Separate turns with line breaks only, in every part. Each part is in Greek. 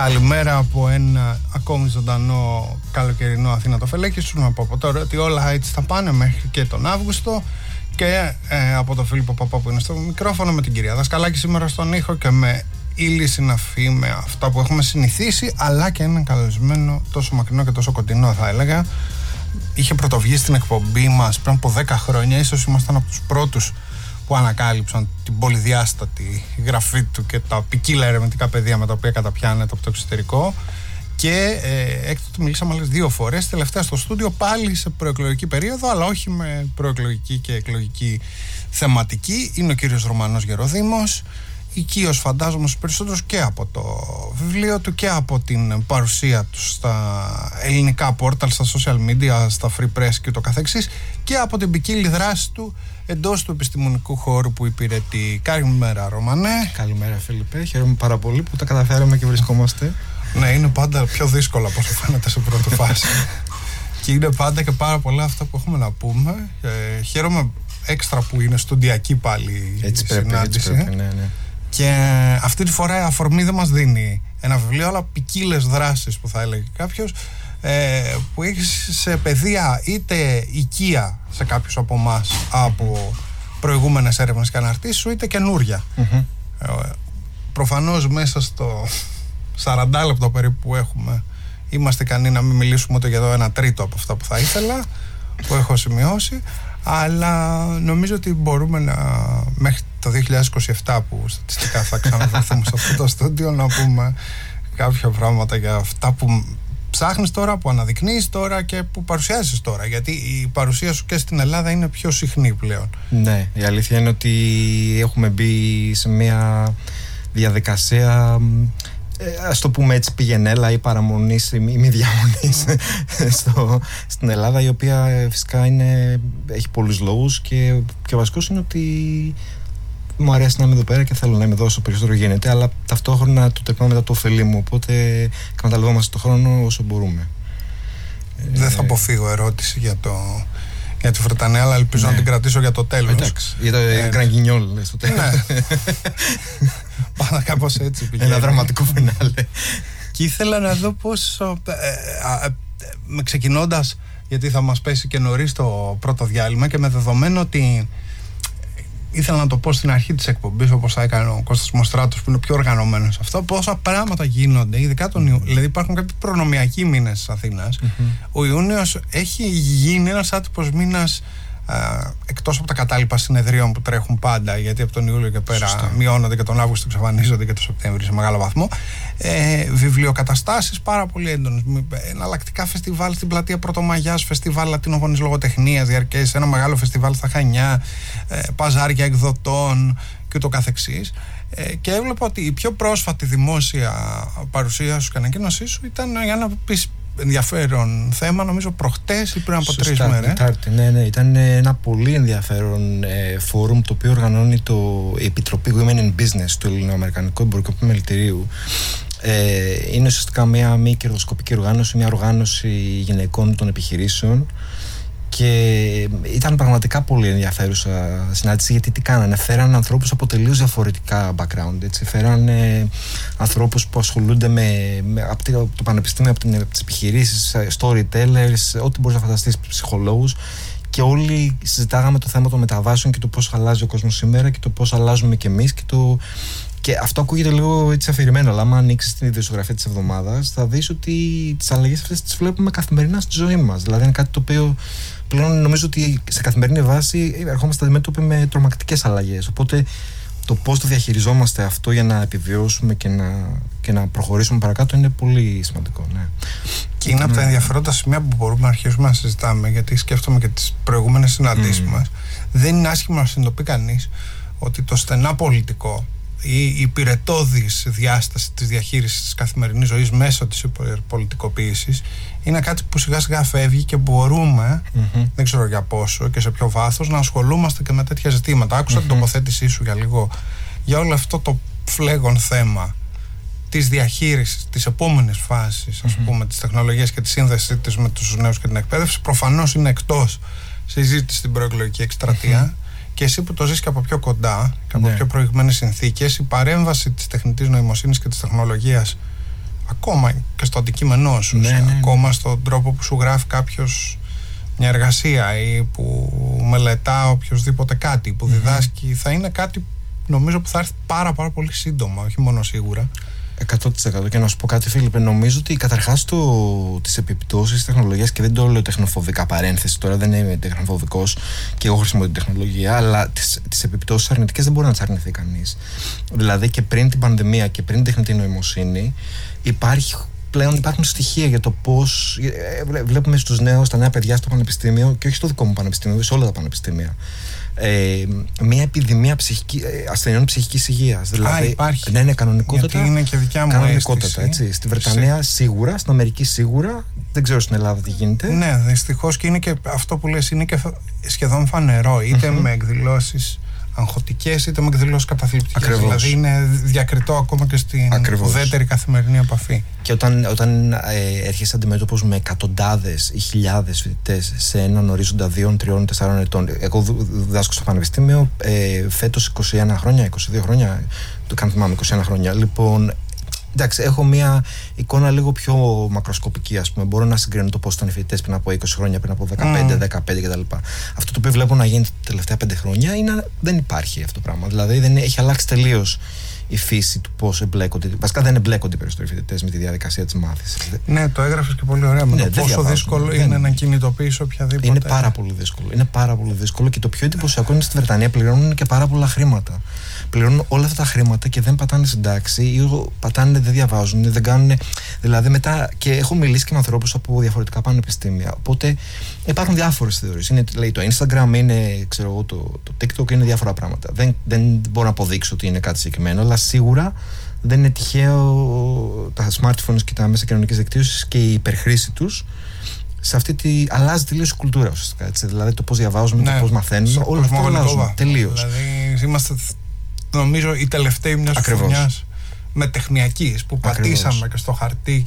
Καλημέρα από ένα ακόμη ζωντανό καλοκαιρινό Αθήνα το Φελέκι. Σου να πω από τώρα ότι όλα έτσι θα πάνε μέχρι και τον Αύγουστο. Και από τον Φίλιππο Παπά που είναι στο μικρόφωνο, με την κυρία Δασκαλάκη σήμερα στον ήχο και με ύλη συναφή με αυτά που έχουμε συνηθίσει, αλλά και έναν καλεσμένο τόσο μακρινό και τόσο κοντινό, θα έλεγα. Είχε πρωτοβγεί στην εκπομπή μας πριν από 10 χρόνια, ίσως ήμασταν από τους πρώτους που ανακάλυψαν την πολυδιάστατη γραφή του και τα ποικίλα ερευνητικά πεδία με τα οποία καταπιάνεται από το εξωτερικό. Και έκτοτε μιλήσαμε άλλες 2 φορές, τελευταία στο στούντιο πάλι σε προεκλογική περίοδο, αλλά όχι με προεκλογική και εκλογική θεματική. Είναι ο κύριος Ρωμανός Γεροδήμος, οικείος φαντάζομαι στους περισσότερους και από το βιβλίο του και από την παρουσία του στα ελληνικά πόρταλ, στα social media, στα free press και το καθεξής, και από την ποικίλη δράση του εντός του επιστημονικού χώρου που υπηρετεί. Καλημέρα Ρωμανέ.
Καλημέρα Φίλιππε, χαίρομαι πάρα πολύ που τα καταφέραμε και βρισκόμαστε.
Ναι, είναι πάντα πιο δύσκολα από όσο φαίνεται σε πρώτη φάση. Και είναι πάντα και πάρα πολλά αυτά που έχουμε να πούμε. Χαίρομαι έξτρα που είναι στοντιακή πάλι η συνάντηση.
Ναι.
Και αυτή τη φορά η αφορμή δεν μας δίνει ένα βιβλίο, αλλά ποικίλες δράσεις που θα έλεγε κάποιος, που έχει σε παιδεία είτε οικία σε κάποιους από εμάς από προηγούμενες έρευνες και αναρτήσεις σου, είτε καινούρια. Προφανώς μέσα στο 40 λεπτό περίπου που έχουμε είμαστε ικανοί να μην μιλήσουμε ούτε για το 1/3 από αυτά που θα ήθελα, που έχω σημειώσει, αλλά νομίζω ότι μπορούμε μέχρι το 2027 που στατιστικά θα ξαναβρεθούμε σε αυτό το στούντιο να πούμε κάποια πράγματα για αυτά που ψάχνεις τώρα, που αναδεικνύεις τώρα και που παρουσιάζεις τώρα, γιατί η παρουσία σου και στην Ελλάδα είναι πιο συχνή πλέον. Ναι,
η αλήθεια είναι ότι έχουμε μπει σε μια διαδικασία, ας το πούμε έτσι, πηγενέλα ή παραμονής ή μη διαμονής στην Ελλάδα, η οποία φυσικά έχει πολλούς λόγους, και ο βασικός είναι ότι μου αρέσει να είμαι εδώ πέρα και θέλω να είμαι εδώ όσο περισσότερο γίνεται, αλλά ταυτόχρονα το τεκνώ μετά το ωφελή μου, οπότε εκμεταλλευόμαστε το χρόνο όσο μπορούμε.
Δεν θα αποφύγω ερώτηση για τη Βρετανία, αλλά ελπίζω να την κρατήσω για το τέλος.
Εντάξει, για το γκραγκινιόλ στο τέλος.
Πάντα κάπως έτσι πηγαίνει.
Ένα δραματικό φινάλε.
Και ήθελα να δω πώς, ξεκινώντας, γιατί θα μας πέσει και νωρίς το πρώτο διάλειμμα, και με δεδομένο ότι ήθελα να το πω στην αρχή της εκπομπής, όπως θα έκανε ο Κώστας Μοστράτος που είναι πιο οργανωμένος σε αυτό, πόσα πράγματα γίνονται, ειδικά τον Ιούνιο. Δηλαδή υπάρχουν κάποιοι προνομιακοί μήνες της Αθήνας. Ο Ιούνιος έχει γίνει ένας άτυπος μήνας, εκτός από τα κατάλοιπα συνεδρίων που τρέχουν πάντα, γιατί από τον Ιούλιο και πέρα μειώνονται και τον Αύγουστο εξαφανίζονται και τον Σεπτέμβριο σε μεγάλο βαθμό. Βιβλιοκαταστάσεις πάρα πολύ έντονες, εναλλακτικά φεστιβάλ στην πλατεία Πρωτομαγιάς, φεστιβάλ λατινοφωνής λογοτεχνίας διαρκές, ένα μεγάλο φεστιβάλ στα Χανιά, παζάρια εκδοτών και το καθεξής. Και έβλεπα ότι η πιο πρόσφατη δημόσια παρουσία σου και ανακοίνωσή σου ήταν για να πεις ενδιαφέρον θέμα, νομίζω προχτές ή πριν από 3 μέρες.
Ναι, ήταν ένα πολύ ενδιαφέρον φόρουμ το οποίο οργανώνει η Επιτροπή Women in Business του Ελληνοαμερικανικού Εμπορικού Επιμελητηρίου. Είναι ουσιαστικά μια μη κερδοσκοπική οργάνωση, μια οργάνωση γυναικών των επιχειρήσεων, και ήταν πραγματικά πολύ ενδιαφέρουσα συνάντηση, γιατί τι κάνανε, φέραν ανθρώπους από τελείως διαφορετικά background, έτσι. Φέραν ανθρώπους που ασχολούνται από το πανεπιστήμιο, από τις επιχειρήσεις, storytellers, ό,τι μπορείς να φανταστείς, ψυχολόγους, και όλοι συζητάγαμε το θέμα των μεταβάσεων και το πώς αλλάζει ο κόσμος σήμερα και το πώς αλλάζουμε κι εμείς, και αυτό ακούγεται λίγο έτσι αφηρημένο, αλλά άμα ανοίξεις την ειδησιογραφία της εβδομάδας θα δεις ότι τις αλλαγές αυτές τις βλέπουμε καθημερινά στη ζωή μας. Δηλαδή είναι κάτι το οποίο πλέον νομίζω ότι σε καθημερινή βάση ερχόμαστε αντιμέτωποι με τρομακτικές αλλαγές. Οπότε το πώς το διαχειριζόμαστε αυτό για να επιβιώσουμε και να προχωρήσουμε παρακάτω είναι πολύ σημαντικό. Ναι.
Και είναι από τα ενδιαφέροντα σημεία που μπορούμε να αρχίσουμε να συζητάμε, γιατί σκέφτομαι και τις προηγούμενες συναντήσεις μας. Δεν είναι άσχημο να συνειδητοποιεί κανείς ότι το στενά πολιτικό, η υπηρετώδης διάσταση της διαχείρισης της καθημερινής ζωής μέσω της πολιτικοποίησης είναι κάτι που σιγά σιγά φεύγει, και μπορούμε, δεν ξέρω για πόσο και σε ποιο βάθος, να ασχολούμαστε και με τέτοια ζητήματα. Άκουσα την τοποθέτησή σου για λίγο για όλο αυτό το φλέγον θέμα της διαχείρισης της επόμενης φάσης, ας πούμε, της τεχνολογίας και της σύνδεσης της με τους νέους και την εκπαίδευση. Προφανώς είναι εκτός συζήτηση στην προεκλογική εκστρατεία. Και εσύ που το ζεις και από πιο κοντά και από πιο προηγμένες συνθήκες, η παρέμβαση της τεχνητής νοημοσύνης και της τεχνολογίας ακόμα και στο αντικείμενό σου, ακόμα στον τρόπο που σου γράφει κάποιος μια εργασία ή που μελετά οποιοδήποτε κάτι, που διδάσκει, θα είναι κάτι νομίζω που θα έρθει πάρα πολύ σύντομα, όχι μόνο σίγουρα.
100%. Και να σου πω κάτι, Φίλιππε, νομίζω ότι καταρχάς τις επιπτώσεις της τεχνολογίας, και δεν το λέω τεχνοφοβικά παρένθεση, τώρα δεν είμαι τεχνοφοβικός και εγώ χρησιμοποιώ την τεχνολογία, αλλά τις επιπτώσεις αρνητικές δεν μπορεί να τις αρνηθεί κανείς. Δηλαδή και πριν την πανδημία και πριν την τεχνητή νοημοσύνη υπάρχουν στοιχεία για το πώς βλέπουμε στους νέους, τα νέα παιδιά στο πανεπιστήμιο, και όχι στο δικό μου πανεπιστήμιο, σε όλα τα πανεπιστήμια, μια επιδημία ασθενειών ψυχικής υγείας. Δηλαδή,
υπάρχει.
Ναι, κανονικότατα.
Γιατί είναι και δικιά μου
κανονικότατα, έτσι. Στη Βρετανία σίγουρα, στην Αμερική σίγουρα, δεν ξέρω στην Ελλάδα τι γίνεται.
Ναι, δυστυχώς, και είναι και αυτό που λες, είναι και σχεδόν φανερό, είτε με εκδηλώσεις αγχωτικές είτε με εκδηλώσεις καταθλιπτικές. Δηλαδή είναι διακριτό ακόμα και στην ουδέτερη καθημερινή επαφή.
Και όταν έρχεσαι αντιμέτωπος με εκατοντάδες ή χιλιάδες φοιτητές σε έναν ορίζοντα 2, 3, 4 ετών. Εγώ διδάσκω στο πανεπιστήμιο φέτος 21 χρόνια, 22 χρόνια, το κάνω θυμάμαι 21 χρόνια. Λοιπόν, εντάξει, έχω μια εικόνα λίγο πιο μακροσκοπική, ας πούμε. Μπορώ να συγκρίνω το πώς ήταν οι φοιτητές πριν από 20 χρόνια, πριν από 15 κτλ. Αυτό το οποίο βλέπω να γίνει τα τελευταία 5 χρόνια δεν υπάρχει αυτό το πράγμα. Δηλαδή έχει αλλάξει τελείως η φύση του πώς εμπλέκονται. Βασικά δεν εμπλέκονται οι περισσότεροι φοιτητές με τη διαδικασία της μάθησης.
Ναι, το έγραφες και πολύ ωραία. Με το πόσο δύσκολο είναι να κινητοποιήσει οποιαδήποτε.
Είναι πάρα πολύ δύσκολο. Είναι πάρα πολύ δύσκολο, και το πιο εντυπωσιακό είναι στη Βρετανία πληρώνουν και πάρα πολλά χρήματα. Πληρώνουν όλα αυτά τα χρήματα και δεν πατάνε συντάξη, ή πατάνε, δεν διαβάζουν, δεν κάνουν. Δηλαδή μετά, και έχω μιλήσει και με ανθρώπους από διαφορετικά πανεπιστήμια. Οπότε υπάρχουν διάφορες θεωρίες. Λέει το Instagram, είναι, ξέρω εγώ, το TikTok, είναι διάφορα πράγματα. Δεν μπορώ να αποδείξω ότι είναι κάτι συγκεκριμένο, αλλά σίγουρα δεν είναι τυχαίο τα smartphones και τα μέσα κοινωνικής δικτύωσης και η υπερχρήση τους. Σε αλλάζει τελείως η κουλτούρα ουσιαστικά. Έτσι. Δηλαδή το πώς διαβάζουμε, το πώς μαθαίνουμε, όλα αυτά αλλάζουν τελείως.
Δηλαδή είμαστε, νομίζω, οι τελευταίοι μιας χρονιάς μετεχνιακής που πατήσαμε και στο χαρτί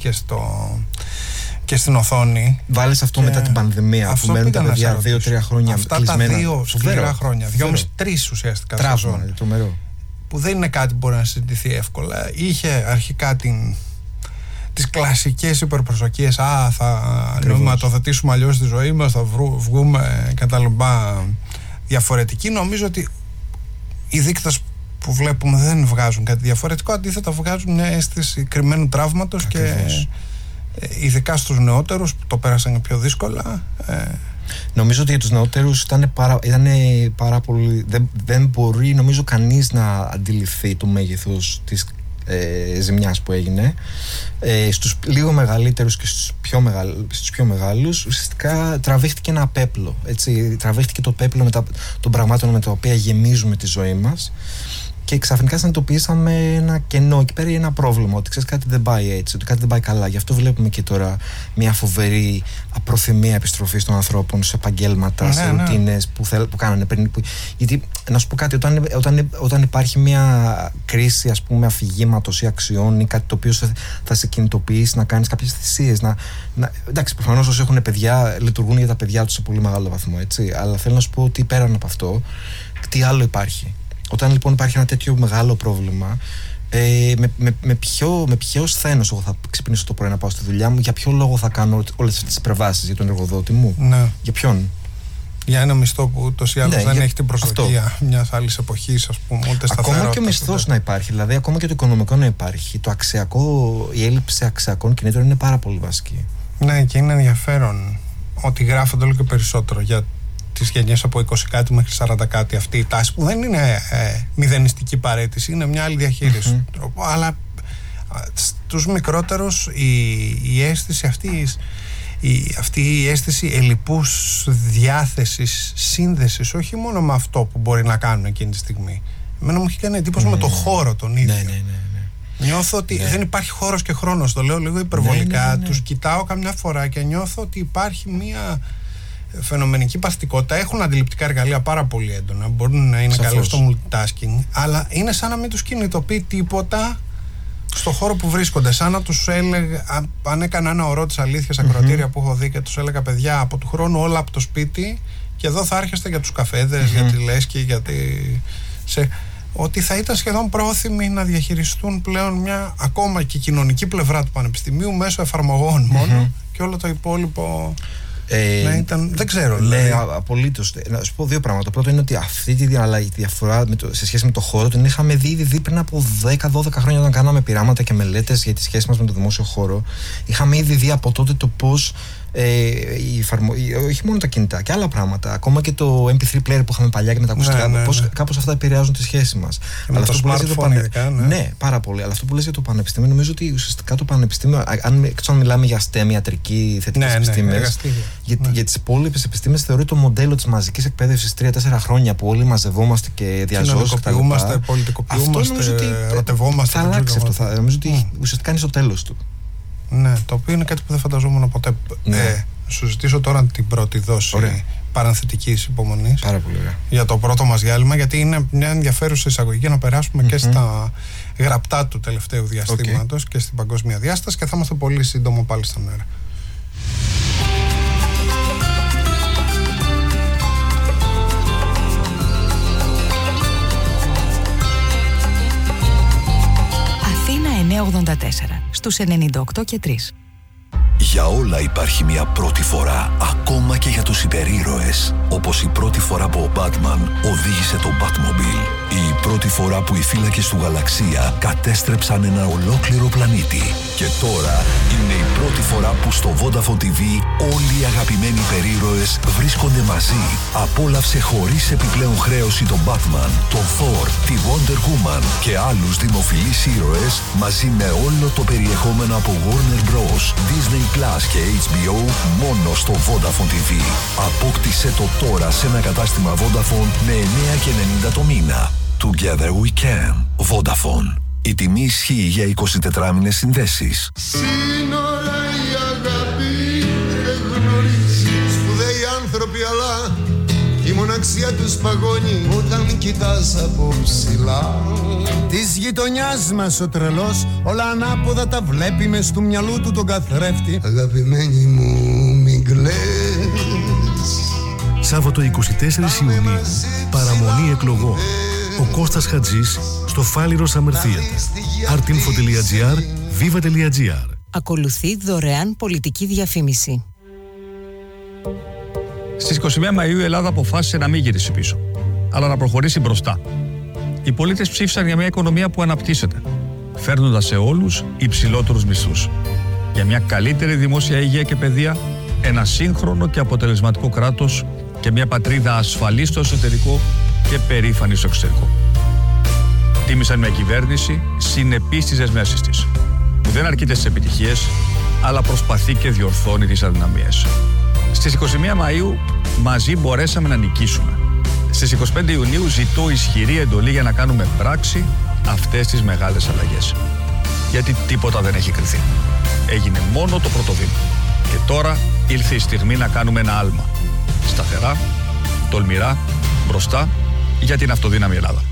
και στην οθόνη.
Βάλεις αυτό μετά την πανδημία που μένουν τα παιδιά 2-3 χρόνια κλεισμένα.
Αυτά τα 2 σκληρά χρόνια, 2,5-3 ουσιαστικά.
Τραύμα, τρομερό.
Που δεν είναι κάτι που μπορεί να συζητηθεί εύκολα. Είχε αρχικά τις κλασικές υπερπροσδοκίες, θα νοηματοδοτήσουμε αλλιώς τη ζωή μας, θα βγούμε καταλουμπά διαφορετικοί. Νομίζω ότι οι δείκτες που βλέπουμε δεν βγάζουν κάτι διαφορετικό, αντίθετα βγάζουν μια αίσθηση κρυμμένου τραύματος. Ακριβώς. Και ειδικά στους νεότερους που το πέρασαν πιο δύσκολα.
Νομίζω ότι για τους νεότερους ήταν πάρα πολύ. Δεν μπορεί, νομίζω, κανείς να αντιληφθεί το μέγεθος της ζημιάς που έγινε. Στους λίγο μεγαλύτερους και στους πιο μεγάλους ουσιαστικά τραβήχτηκε ένα πέπλο, έτσι. Τραβήχτηκε το πέπλο των πραγμάτων με τα οποία γεμίζουμε τη ζωή μας, και ξαφνικά συνειδητοποιήσαμε ένα κενό εκεί πέρα, ένα πρόβλημα, ότι ξέρεις, κάτι δεν πάει έτσι, ότι κάτι δεν πάει καλά. Γι' αυτό βλέπουμε και τώρα μια φοβερή απροθυμία επιστροφής των ανθρώπων σε επαγγέλματα, σε ρουτίνες που κάνανε πριν. Γιατί, να σου πω κάτι, όταν υπάρχει μια κρίση, ας πούμε, αφηγήματος ή αξιών ή κάτι το οποίο θα σε κινητοποιήσει να κάνεις κάποιες θυσίες. Εντάξει, προφανώς όσοι έχουν παιδιά λειτουργούν για τα παιδιά τους σε πολύ μεγάλο βαθμό, έτσι. Αλλά θέλω να σου πω ότι πέραν από αυτό, τι άλλο υπάρχει. Όταν λοιπόν υπάρχει ένα τέτοιο μεγάλο πρόβλημα, με ποιο σθένος εγώ θα ξυπνήσω το πρωί να πάω στη δουλειά μου, για ποιο λόγο θα κάνω όλες αυτές τις υπερβάσεις για τον εργοδότη μου, για ποιον?
Για ένα μισθό που ούτως ή άλλως δεν έχει την προσδοκία μιας άλλης εποχής, ας πούμε, ούτε σταθερότητα.
Ακόμα και ο μισθός να υπάρχει, δηλαδή ακόμα και το οικονομικό να υπάρχει, η έλλειψη αξιακών κινήτρων είναι πάρα πολύ βασική.
Ναι, και είναι ενδιαφέρον ότι γράφονται όλο και περισσότερο για τις γενιές από 20 κάτι μέχρι 40 κάτι, αυτή η τάση που δεν είναι μηδενιστική παραίτηση, είναι μια άλλη διαχείριση τρόπο, αλλά στους μικρότερους η αίσθηση αυτή η αίσθηση ελλειπούς διάθεσης, σύνδεσης, όχι μόνο με αυτό που μπορεί να κάνουν εκείνη τη στιγμή. Εμένα μου έχει κάνει εντύπωση με το χώρο τον ίδιο. Νιώθω ότι δεν υπάρχει χώρος και χρόνος, το λέω λίγο υπερβολικά. Τους κοιτάω καμιά φορά και νιώθω ότι υπάρχει μια φαινομενική παθητικότητα. Έχουν αντιληπτικά εργαλεία πάρα πολύ έντονα, μπορούν να είναι καλοί στο multitasking, αλλά είναι σαν να μην τους κινητοποιεί τίποτα στο χώρο που βρίσκονται. Σαν να τους έλεγα, αν έκανα ένα ωρό της αλήθειας ακροατήρια που έχω δει και τους έλεγα, παιδιά, από του χρόνου όλα από το σπίτι, και εδώ θα έρχεστε για τους καφέδες, για τη λέσχη, ότι θα ήταν σχεδόν πρόθυμοι να διαχειριστούν πλέον μια ακόμα και κοινωνική πλευρά του πανεπιστημίου μέσω εφαρμογών μόνο και όλο το υπόλοιπο να ήταν, δεν ξέρω.
Ναι, απολύτως. Να σου πω δύο πράγματα. Το πρώτο είναι ότι αυτή τη διαφορά σε σχέση με το χώρο την είχαμε δει πριν από 10-12 χρόνια, όταν κάναμε πειράματα και μελέτες για τη σχέση μας με το δημόσιο χώρο. Είχαμε ήδη δει από τότε το πώς όχι μόνο τα κινητά και άλλα πράγματα, ακόμα και το MP3 player που είχαμε παλιά και με τα ακουστικά, πώς κάπως αυτά επηρεάζουν τη σχέση μας.
Αλλά αυτό που λες για το πανεπιστήμιο.
Ναι, πάρα πολύ. Αλλά αυτό που λες για το πανεπιστήμιο, νομίζω ότι ουσιαστικά το πανεπιστήμιο, αν μιλάμε για STEM, ιατρική, θετικές επιστήμες, για τις υπόλοιπες επιστήμες θεωρεί το μοντέλο της μαζικής εκπαίδευσης 3-4 χρόνια που όλοι μαζευόμαστε και διαζώσκονται.
Πολιτικοποιούμαστε, ερωτευόμαστε.
Θα αλλάξει αυτό. Νομίζω ότι ουσιαστικά είναι στο τέλος του.
Ναι, το οποίο είναι κάτι που δεν φανταζόμουν ποτέ. Σου ζητήσω τώρα την πρώτη δόση παρανθετικής υπομονής.
Πάρα πολύ ωραία.
Για το πρώτο μας διάλειμμα, γιατί είναι μια ενδιαφέρουσα εισαγωγή να περάσουμε και στα γραπτά του τελευταίου διαστήματος και στην παγκόσμια διάσταση, και θα είμαστε πολύ σύντομο πάλι στον αέρα.
Αθήνα 984 στους 98 και 3.
Για όλα υπάρχει μια πρώτη φορά, ακόμα και για τους υπερήρωες. Όπως η πρώτη φορά που ο Batman οδήγησε το Batmobile. Η πρώτη φορά που οι φύλακες του Γαλαξία κατέστρεψαν ένα ολόκληρο πλανήτη. Και τώρα είναι η πρώτη φορά που στο Vodafone TV όλοι οι αγαπημένοι υπερήρωες βρίσκονται μαζί. Απόλαυσε χωρίς επιπλέον χρέωση τον Batman, τον Thor, τη Wonder Woman και άλλους δημοφιλείς ήρωες, μαζί με όλο το περιεχόμενο από Warner Bros, Disney Plus και HBO, μόνο στο Vodafone TV. Απόκτησε το τώρα σε ένα κατάστημα Vodafone με 9,90 το μήνα. Together we can. Vodafone. Η τιμή ισχύει για 24 μήνες συνδέσεις.
Σύνορα η αγάπη δεν γνωρίζει. Σπουδαίοι άνθρωποι, αλλά η μοναξιά τους παγώνει όταν κοιτάς από ψηλά. Της γειτονιάς μας ο τρελός όλα ανάποδα τα βλέπει μες του μυαλού του τον καθρέφτη. Αγαπημένη μου μην κλαις.
Σάββατο 24 Ιουνίου, παραμονή εκλογών. Ο Κώστας Χατζής στο Φάληρο Summer Theater. artinfo.gr, viva.gr.
Ακολουθεί δωρεάν πολιτική διαφήμιση.
Στις 21 Μαΐου η Ελλάδα αποφάσισε να μην γυρίσει πίσω, αλλά να προχωρήσει μπροστά. Οι πολίτες ψήφισαν για μια οικονομία που αναπτύσσεται, φέρνοντας σε όλους υψηλότερους μισθούς. Για μια καλύτερη δημόσια υγεία και παιδεία, ένα σύγχρονο και αποτελεσματικό κράτος και μια πατρίδα ασφαλή στο εσωτερικό και περήφανη στο εξωτερικό. Τίμησαν μια κυβέρνηση συνεπή στις δεσμεύσεις της, που δεν αρκείται στις επιτυχίες, αλλά προσπαθεί και διορθώνει τις αδυναμίες. Στις 21 Μαΐου μαζί μπορέσαμε να νικήσουμε. Στις 25 Ιουνίου ζητώ ισχυρή εντολή για να κάνουμε πράξη αυτές τις μεγάλες αλλαγές. Γιατί τίποτα δεν έχει κριθεί. Έγινε μόνο το πρώτο βήμα. Και τώρα ήλθε η στιγμή να κάνουμε ένα άλμα. Σταθερά, τολμηρά, μπροστά για την αυτοδύναμη Ελλάδα.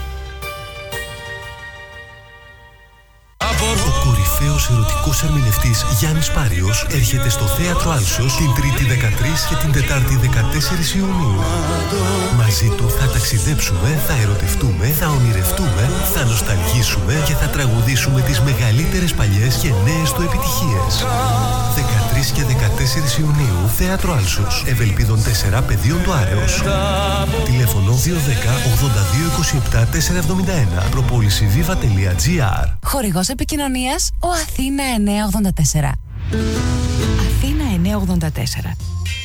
Ο κορυφαίος ερωτικός ερμηνευτής Γιάννης Πάριος έρχεται στο Θέατρο Άλσος την Τρίτη 13 και την Τετάρτη 14 Ιουνίου. Μαζί του θα ταξιδέψουμε, θα ερωτευτούμε, θα ονειρευτούμε, θα νοσταλγήσουμε και θα τραγουδήσουμε τις μεγαλύτερες παλιές και νέες του επιτυχίες. 13 και 14 Ιουνίου, Θέατρο Άλσος, Ευελπίδων 4, Πεδίων του Άρεος. Τηλέφωνο 210 82 27 471. Προπόληση viva.gr.
Χορηγός επικοινωνίας ο Αθήνα 984. Αθήνα 984.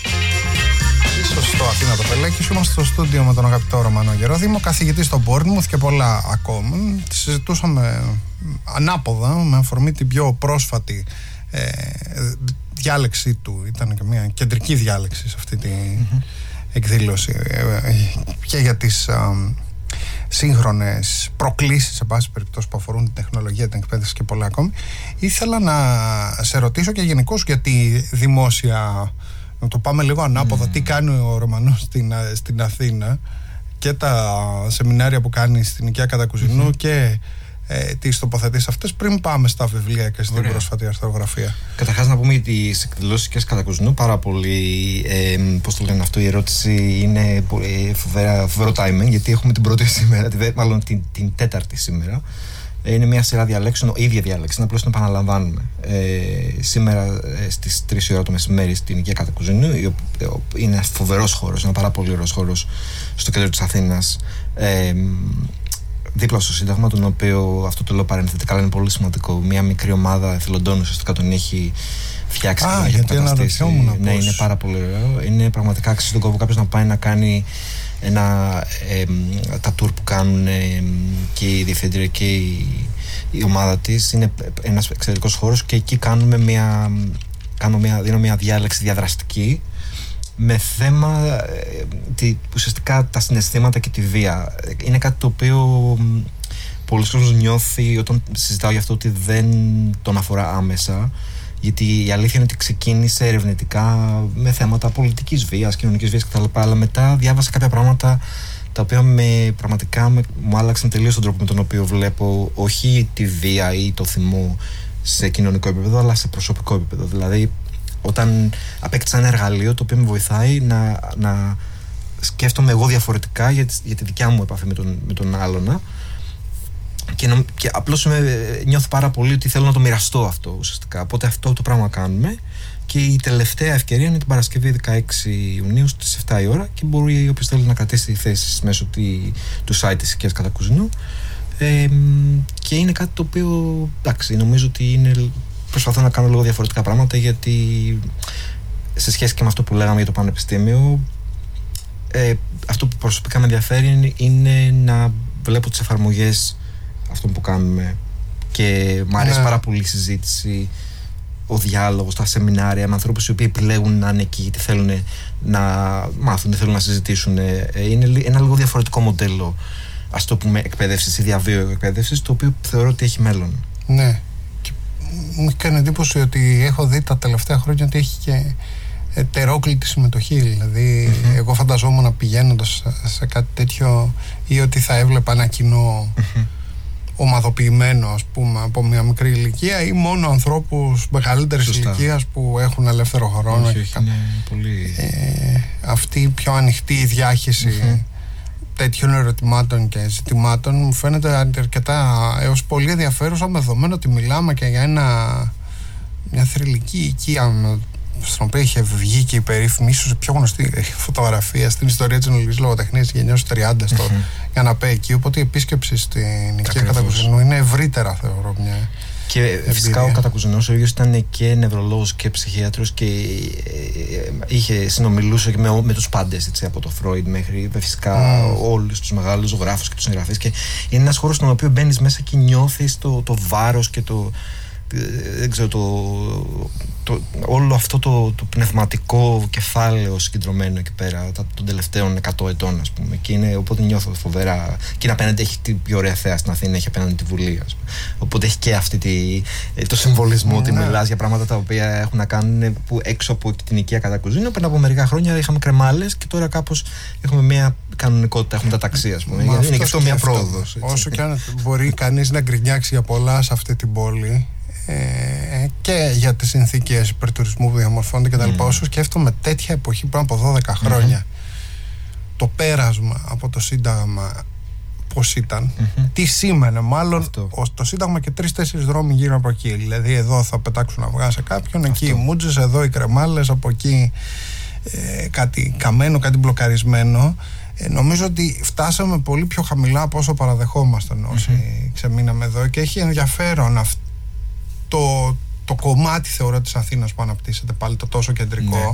Στο Αθήνα το Πελέκης, είμαστε στο στούντιο με τον αγαπητό Ρωμανό Γερόδημο, καθηγητή στο Bournemouth και πολλά ακόμα. Συζητούσαμε ανάποδα με αφορμή την πιο πρόσφατη διάλεξη του. Ήταν και μια κεντρική διάλεξη σε αυτή την εκδήλωση και για τις σύγχρονες προκλήσεις, σε πάση περιπτώσει, που αφορούν την τεχνολογία, την εκπαίδευση και πολλά ακόμη. Ήθελα να σε ρωτήσω και γενικώς για τη δημόσια, να το πάμε λίγο ανάποδα, τι κάνει ο Ρωμανός στην Αθήνα και τα σεμινάρια που κάνει στην Οικία Κατακουζινού και τις τοποθετήσεις αυτές πριν πάμε στα βιβλία και στην πρόσφατη αρθρογραφία.
Καταρχάς να πούμε για τις εκδηλώσεις και Κατακουζινού πάρα πολύ, πώς το λένε αυτό, η ερώτηση είναι φοβερό timing, γιατί έχουμε την πρώτη σήμερα, μάλλον την τέταρτη σήμερα. Είναι μια σειρά διαλέξεων, ίδια διάλεξη, απλώς την επαναλαμβάνουμε. Σήμερα στις 3 η ώρα το μεσημέρι στην οικία Κατακουζινού. Είναι ένας φοβερός χώρος, ένα πάρα πολύ ωραίος χώρος στο κέντρο της Αθήνας. Δίπλα στο Σύνταγμα, τον οποίο, αυτό το λέω παρενθετικά, αλλά είναι πολύ σημαντικό. Μια μικρή ομάδα εθελοντών ουσιαστικά τον έχει φτιάξει.
Γιατί αναρωτιόμουν.
Ναι, είναι πάρα πολύ ωραίο. Είναι πραγματικά αξίζει τον κόπο κάποιος να πάει να κάνει τα tour που κάνουν και η διευθύντρια και η ομάδα της. Είναι ένας εξαιρετικός χώρος και εκεί δίνω μια διάλεξη διαδραστική με θέμα ουσιαστικά τα συναισθήματα και τη βία. Είναι κάτι το οποίο πολλοί κόσμος νιώθει όταν συζητάω γι' αυτό ότι δεν τον αφορά άμεσα, γιατί η αλήθεια είναι ότι ξεκίνησε ερευνητικά με θέματα πολιτικής βίας, κοινωνικής βίας κτλ. Αλλά μετά διάβασα κάποια πράγματα τα οποία πραγματικά μου άλλαξαν τελείως τον τρόπο με τον οποίο βλέπω όχι τη βία ή το θυμό σε κοινωνικό επίπεδο, αλλά σε προσωπικό επίπεδο. Δηλαδή, όταν απέκτησα ένα εργαλείο το οποίο με βοηθάει να σκέφτομαι εγώ διαφορετικά για τη δικιά μου επαφή με τον άλλονα, και απλώς νιώθω πάρα πολύ ότι θέλω να το μοιραστώ αυτό ουσιαστικά. Οπότε αυτό το πράγμα κάνουμε, και η τελευταία ευκαιρία είναι την Παρασκευή 16 Ιουνίου στις 7 η ώρα, και μπορεί όποιος θέλει να κρατήσει τη θέση μέσω του site της οικίας Κατακουζινού, και είναι κάτι το οποίο, εντάξει, νομίζω ότι προσπαθώ να κάνω λίγο διαφορετικά πράγματα, γιατί σε σχέση και με αυτό που λέγαμε για το πανεπιστήμιο, αυτό που προσωπικά με ενδιαφέρει είναι να βλέπω τις εφαρμογές αυτών που κάνουμε, και μου αρέσει πάρα πολύ η συζήτηση, ο διάλογος, τα σεμινάρια με ανθρώπους οι οποίοι επιλέγουν να είναι εκεί γιατί θέλουν να μάθουν, θέλουν να συζητήσουν. Είναι ένα λίγο διαφορετικό μοντέλο, ας το πούμε, εκπαίδευσης ή διαβίου εκπαίδευσης, το οποίο θεωρώ ότι έχει μέλλον.
Ναι. Και μου έχει κάνει εντύπωση ότι έχω δει τα τελευταία χρόνια ότι έχει και ετερόκλητη συμμετοχή. Δηλαδή, εγώ φανταζόμουν πηγαίνοντας σε κάτι τέτοιο, ή ότι θα έβλεπα ένα κοινό ομαδοποιημένο, ας πούμε, από μια μικρή ηλικία, ή μόνο ανθρώπους μεγαλύτερης ηλικίας που έχουν ελεύθερο χρόνο.
Όχι, είναι πολύ...
αυτή η πιο ανοιχτή διάχυση τέτοιων ερωτημάτων και ζητημάτων μου φαίνεται αρκετά έως πολύ ενδιαφέρουσα, με δεδομένο ότι μιλάμε και για μια θρυλική οικία στην οποία είχε βγει και η περίφημη, ίσως η πιο γνωστή φωτογραφία στην ιστορία της ελληνικής λογοτεχνίας της γενιάς του 30 στο καναπέ εκεί. Οπότε η επίσκεψη στην οικία Κατακουζινού είναι ευρύτερα, θεωρώ, μια
και
εμπειρία.
Φυσικά ο Κατακουζινός ο ίδιος ήταν και νευρολόγος και ψυχίατρος, και συνομιλούσε και με τους πάντες, έτσι, από το Φρόιντ μέχρι φυσικά όλους τους μεγάλους ζωγράφους και τους συγγραφείς, και είναι ένας χώρος στον οποίο μπαίνεις μέσα και νιώθεις το βάρος και δεν ξέρω, όλο αυτό το πνευματικό κεφάλαιο συγκεντρωμένο εκεί πέρα των τελευταίων 100 ετών, ας πούμε. Και οπότε νιώθω φοβερά. Και είναι απέναντι, έχει την πιο ωραία θέα στην Αθήνα, έχει απέναντι τη Βουλή, ας πούμε. Οπότε έχει και αυτή το συμβολισμό ότι μιλάς για πράγματα τα οποία έχουν να κάνουν που έξω από την οικία Κατακουζίνου. Πριν από μερικά χρόνια είχαμε κρεμάλες, και τώρα κάπως έχουμε μια κανονικότητα, έχουμε τα ταξία, ας πούμε. Είναι και αυτό μια πρόοδος.
Όσο και αν μπορεί κανείς να γκρινιάξει για πολλά σε αυτή την πόλη, και για τις συνθήκες υπερτουρισμού που διαμορφώνονται κτλ. Όσο σκέφτομαι τέτοια εποχή πριν από 12 χρόνια, το πέρασμα από το Σύνταγμα πώς ήταν, τι σήμαινε, μάλλον το Σύνταγμα και 3-4 δρόμοι γύρω από εκεί. Δηλαδή, εδώ θα πετάξουν αυγά σε κάποιον, εκεί οι μούτζες, εδώ οι κρεμάλες, από εκεί κάτι καμένο, κάτι μπλοκαρισμένο. Νομίζω ότι φτάσαμε πολύ πιο χαμηλά από όσο παραδεχόμασταν όσοι ξεμείναμε εδώ, και έχει ενδιαφέρον αυτό. Το κομμάτι, θεωρώ, της Αθήνας που αναπτύσσεται πάλι, το τόσο κεντρικό,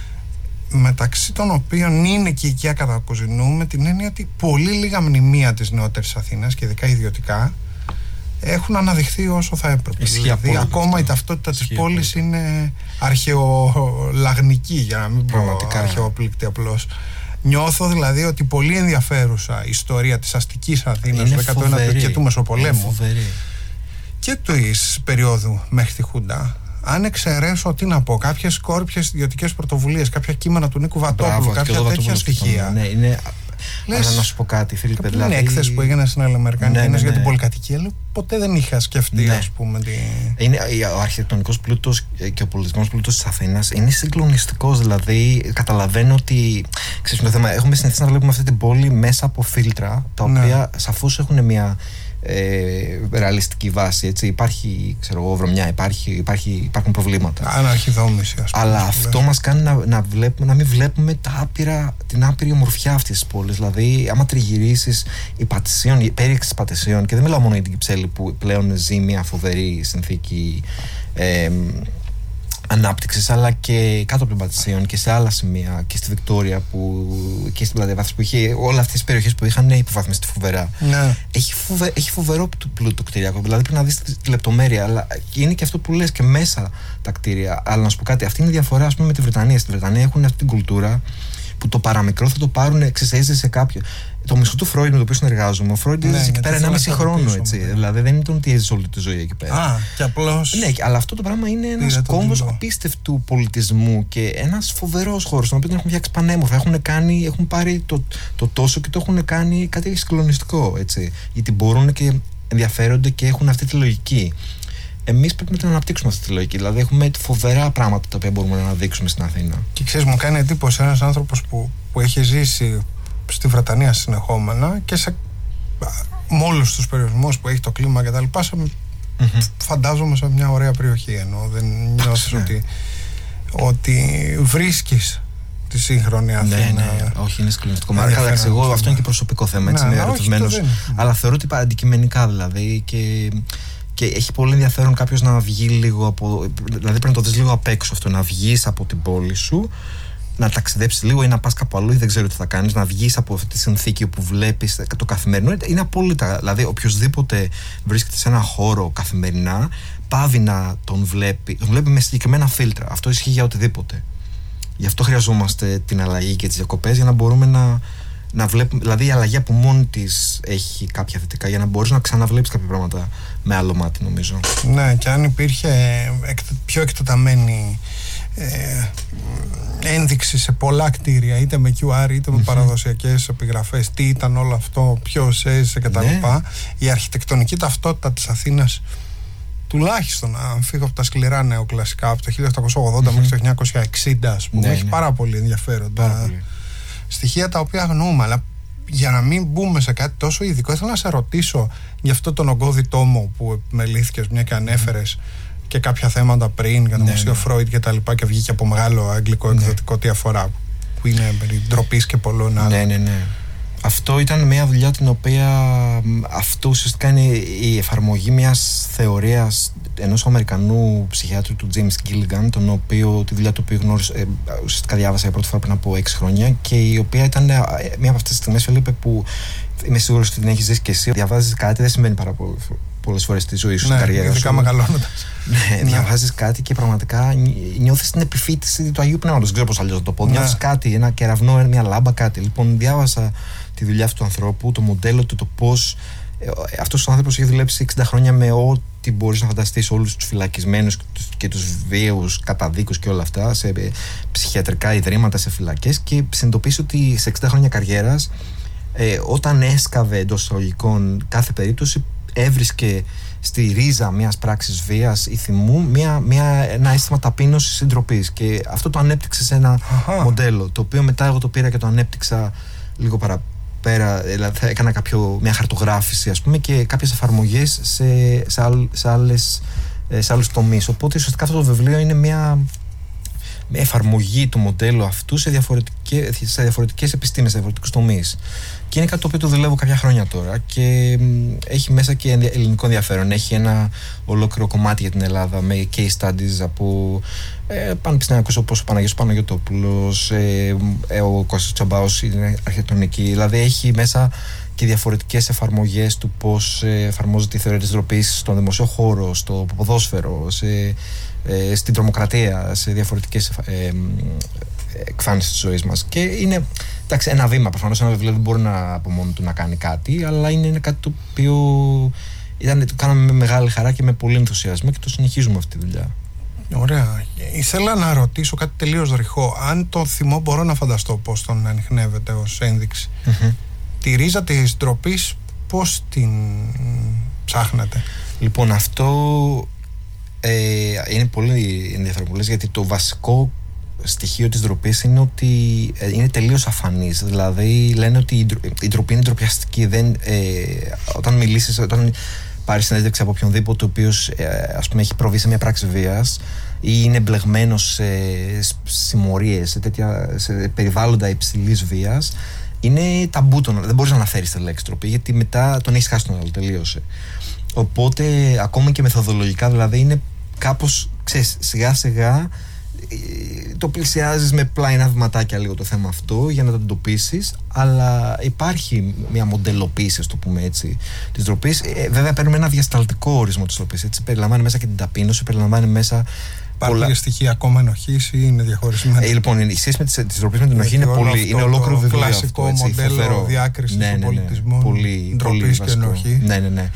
μεταξύ των οποίων είναι και η οικία Κατακουζινού, με την έννοια ότι πολύ λίγα μνημεία της νεότερης Αθήνας, και ειδικά ιδιωτικά, έχουν αναδειχθεί όσο θα έπρεπε. Δηλαδή, ακόμα η ταυτότητα της πόλης είναι αρχαιολαγνική, για να μην πω αρχαιοπλήκτη απλώς. Νιώθω δηλαδή ότι πολύ ενδιαφέρουσα ιστορία της αστικής Αθήνας του 19ου και του Μεσοπολέμου και της περίοδου μέχρι τη Χούντα, αν εξαιρέσω, τι να πω, κάποιες σκόρπιες ιδιωτικές πρωτοβουλίες, κάποια κείμενα του Νίκου Βατόπουλου, κάποια τέτοια στοιχεία.
Ναι, είναι Αλλά να σου πω κάτι, Φίλιππε.
Δηλαδή... Είναι έκθεση που έγινε στην Αμερικανική για την πολυκατοικία. Ποτέ δεν είχα σκεφτεί, ας πούμε.
Ο αρχιτεκτονικός πλούτος και ο πολιτισμός πλούτος της Αθήνας είναι συγκλονιστικός. Δηλαδή, καταλαβαίνω ότι. Ξέρεις το θέμα, έχουμε συνηθίσει να βλέπουμε αυτή την πόλη μέσα από φίλτρα, τα οποία σαφώς έχουν μια ρεαλιστική βάση. Έτσι. Υπάρχει, ξέρω εγώ, βρωμιά, υπάρχουν προβλήματα.
Αναρχιδόμηση, ας πούμε.
Αλλά αυτό μας κάνει να μην βλέπουμε την άπειρη ομορφιά αυτής της πόλης. Δηλαδή, άμα τριγυρίσεις η πέριξη Πατησίων, και δεν μιλάω μόνο για την Κυψέλη που πλέον ζει μια φοβερή συνθήκη ανάπτυξης, αλλά και κάτω από την Πατησίων και σε άλλα σημεία και στη Βικτόρια και στην Πλατεία Βάθρης που είχε, όλες αυτές τις περιοχές που είχαν υποβαθμιστεί φοβερά. Ναι. Έχει φοβερό πλούτο κτηριακό, δηλαδή πρέπει να δεις τη λεπτομέρεια, αλλά είναι και αυτό που λες και μέσα τα κτίρια. Αλλά να σου πω κάτι, αυτή είναι η διαφορά, ας πούμε, με τη Βρετανία. Στη Βρετανία έχουν αυτή την κουλτούρα που το παραμικρό θα το πάρουν, έζησε σε κάποιο. Το μισό του Φρόιντ με το οποίο συνεργάζομαι, ο Φρόιντ έζησε εκεί πέρα 1,5 χρόνο. Έτσι. Δηλαδή δεν ήταν ότι έζησε όλη τη ζωή εκεί πέρα.
Και απλώς.
Ναι, αλλά αυτό το πράγμα είναι ένας κόμβος απίστευτου πολιτισμού και ένας φοβερός χώρος, στον οποίο τον έχουν φτιάξει πανέμορφα. Έχουν πάρει το τόσο και το έχουν κάνει κάτι συγκλονιστικό. Γιατί μπορούν και ενδιαφέρονται και έχουν αυτή τη λογική. Εμείς πρέπει να την αναπτύξουμε αυτή τη λογική. Δηλαδή, έχουμε φοβερά πράγματα τα οποία μπορούμε να αναδείξουμε στην Αθήνα.
Και ξέρεις, μου κάνει εντύπωση ένας άνθρωπος που έχει ζήσει στη Βρετανία συνεχόμενα και με όλους τους περιορισμούς που έχει το κλίμα κτλ. Φαντάζομαι σε μια ωραία περιοχή. Ενώ δεν νιώθεις ότι βρίσκεις τη σύγχρονη Αθήνα.
Ναι, όχι, είναι συγκλονιστικό. Εγώ αυτό είναι και προσωπικό θέμα. Έτσι, είμαι ερωτευμένος. Αλλά θεωρώ ότι αντικειμενικά δηλαδή. Και έχει πολύ ενδιαφέρον κάποιος να βγει λίγο από. Δηλαδή πρέπει να το δεις λίγο απ' έξω αυτό. Να βγεις από την πόλη σου, να ταξιδέψεις λίγο ή να πας κάπου αλλού ή δεν ξέρω τι θα κάνεις. Να βγεις από αυτή τη συνθήκη όπου βλέπεις το καθημερινό. Είναι απόλυτα. Δηλαδή, οποιοδήποτε βρίσκεται σε ένα χώρο καθημερινά, πάβει να τον βλέπει. Τον βλέπει με συγκεκριμένα φίλτρα. Αυτό ισχύει για οτιδήποτε. Γι' αυτό χρειαζόμαστε την αλλαγή και τις διακοπές για να μπορούμε να βλέπουμε, δηλαδή η αλλαγή από μόνη της έχει κάποια θετικά για να μπορείς να ξαναβλέπεις κάποια πράγματα με άλλο μάτι, νομίζω.
Ναι, και αν υπήρχε πιο εκτεταμένη ένδειξη σε πολλά κτίρια, είτε με QR είτε με παραδοσιακές επιγραφές, τι ήταν όλο αυτό, ποιος έζησε κτλ. Η αρχιτεκτονική ταυτότητα της Αθήνας, τουλάχιστον αν φύγω από τα σκληρά νεοκλασικά, από το 1880 μέχρι το 1960, ας πούμε, έχει πάρα πολύ ενδιαφέροντα στοιχεία τα οποία αγνοούμε. Αλλά για να μην μπούμε σε κάτι τόσο ειδικό, ήθελα να σε ρωτήσω για αυτό τον ογκώδη τόμο που επιμελήθηκες, μια και ανέφερες και κάποια θέματα πριν για το Μουσείο Φρόιντ και τα λοιπά, και βγήκε από μεγάλο αγγλικό εκδοτικό διαφορά που είναι περί ντροπής και πολλών άλλων.
Ναι. Αυτό ήταν μια δουλειά την οποία αυτό ουσιαστικά είναι η εφαρμογή μιας θεωρίας ενός Αμερικανού ψυχιάτρου του James Gilligan, τη δουλειά του οποίου ουσιαστικά διάβασα για πρώτη φορά πριν από 6 χρόνια και η οποία ήταν μια από αυτές τις στιγμές, Φελίππε, που είμαι σίγουρος ότι την έχεις ζήσει και εσύ. Διαβάζεις κάτι, δεν συμβαίνει πάρα πολλές φορές στη ζωή σου, στην καριέρα σου.
Ειδικά μεγαλώνοντας.
Ναι, διαβάζεις κάτι και πραγματικά νιώθεις την επιφύτηση του Αγίου Πνεύματος. Δεν ξέρω πώς αλλιώς να το πω. Νιώθεις κάτι, ένα κεραυνό, μια λάμπα, κάτι. Λοιπόν, διάβασα τη δουλειά αυτού του ανθρώπου, το μοντέλο του, το πώς αυτός ο άνθρωπος έχει δουλέψει 60 χρόνια με ό,τι μπορείς να φανταστείς, όλους τους φυλακισμένους και τους βίαιους καταδίκους και όλα αυτά, σε ψυχιατρικά ιδρύματα, σε φυλακές, και συνειδητοποίησε ότι σε 60 χρόνια καριέρας, όταν έσκαβε εντός εισαγωγικών κάθε περίπτωση, έβρισκε στη ρίζα μιας πράξης βίας ή θυμού ένα αίσθημα ταπείνωσης ή ντροπής, και αυτό το ανέπτυξε σε ένα μοντέλο, το οποίο μετά εγώ το πήρα και το ανέπτυξα λίγο παραπέρα. Δηλαδή έκανα μια χαρτογράφηση, ας πούμε, και κάποιες εφαρμογές σε άλλους τομείς. Οπότε ουσιαστικά αυτό το βιβλίο είναι μια εφαρμογή του μοντέλου αυτού σε διαφορετικές επιστήμες, σε διαφορετικούς τομείς. Και είναι κάτι το οποίο το δουλεύω κάποια χρόνια τώρα και έχει μέσα και ελληνικό ενδιαφέρον. Έχει ένα ολόκληρο κομμάτι για την Ελλάδα με case studies από πανεπιστημιακούς όπως ο Παναγιώτης Παναγιωτόπουλος, ο Κώστας Τσαμπάος, είναι αρχιτεκτονική. Δηλαδή έχει μέσα και διαφορετικές εφαρμογές του πώς εφαρμόζεται η θεωρία της ντροπής στον δημοσίο χώρο, στο ποδόσφαιρο, στην τρομοκρατία, σε διαφορετικές εκφάνσεις της ζωής μας. Και είναι ένα βήμα. Προφανώς ένα βιβλίο δεν μπορεί από μόνο του να κάνει κάτι, αλλά είναι κάτι το οποίο το κάναμε με μεγάλη χαρά και με πολύ ενθουσιασμό και το συνεχίζουμε αυτή τη δουλειά.
Ωραία. Ήθελα να ρωτήσω κάτι τελείως ρηχό. Αν το θυμό μπορώ να φανταστώ πώς τον ανιχνεύεται ως ένδειξη. Τη ρίζα της ντροπής πώς την ψάχνετε?
Λοιπόν, αυτό είναι πολύ ενδιαφέρον που λες, γιατί το βασικό στοιχείο της ντροπής είναι ότι είναι τελείως αφανής. Δηλαδή λένε ότι η ντροπή είναι ντροπιαστική. Όταν μιλήσεις, όταν πάρεις συνέντευξη από οποιονδήποτε ο οποίος ας πούμε έχει προβεί σε μια πράξη βίας ή είναι εμπλεγμένος σε συμμορίες, σε περιβάλλοντα υψηλής βίας, είναι ταμπού, δεν μπορείς να αναφέρεις τη λέξη ντροπή, γιατί μετά τον έχεις χάσει τον άλλο, τελείωσε. Οπότε ακόμα και μεθοδολογικά, δηλαδή είναι κάπως, ξέρεις, σιγά σιγά το πλησιάζεις με πλάινα βηματάκια λίγο το θέμα αυτό για να το εντοπίσεις, αλλά υπάρχει μια μοντελοποίηση, ας το πούμε έτσι, της ντροπής. Βέβαια παίρνουμε ένα διασταλτικό ορισμό της ντροπής, έτσι, περιλαμβάνει μέσα και την ταπείνωση, περιλαμβάνει μέσα
Υπάρχουν στοιχεία ακόμα ενοχής ή είναι διαχωρισμένα?
Λοιπόν, η σχέση της ντροπής με την ενοχή είναι ολόκληρο βιβλίο.
Κλασικό αυτό, μοντέλο διάκρισης των πολιτισμών, ντροπής και ενοχή.
Ναι.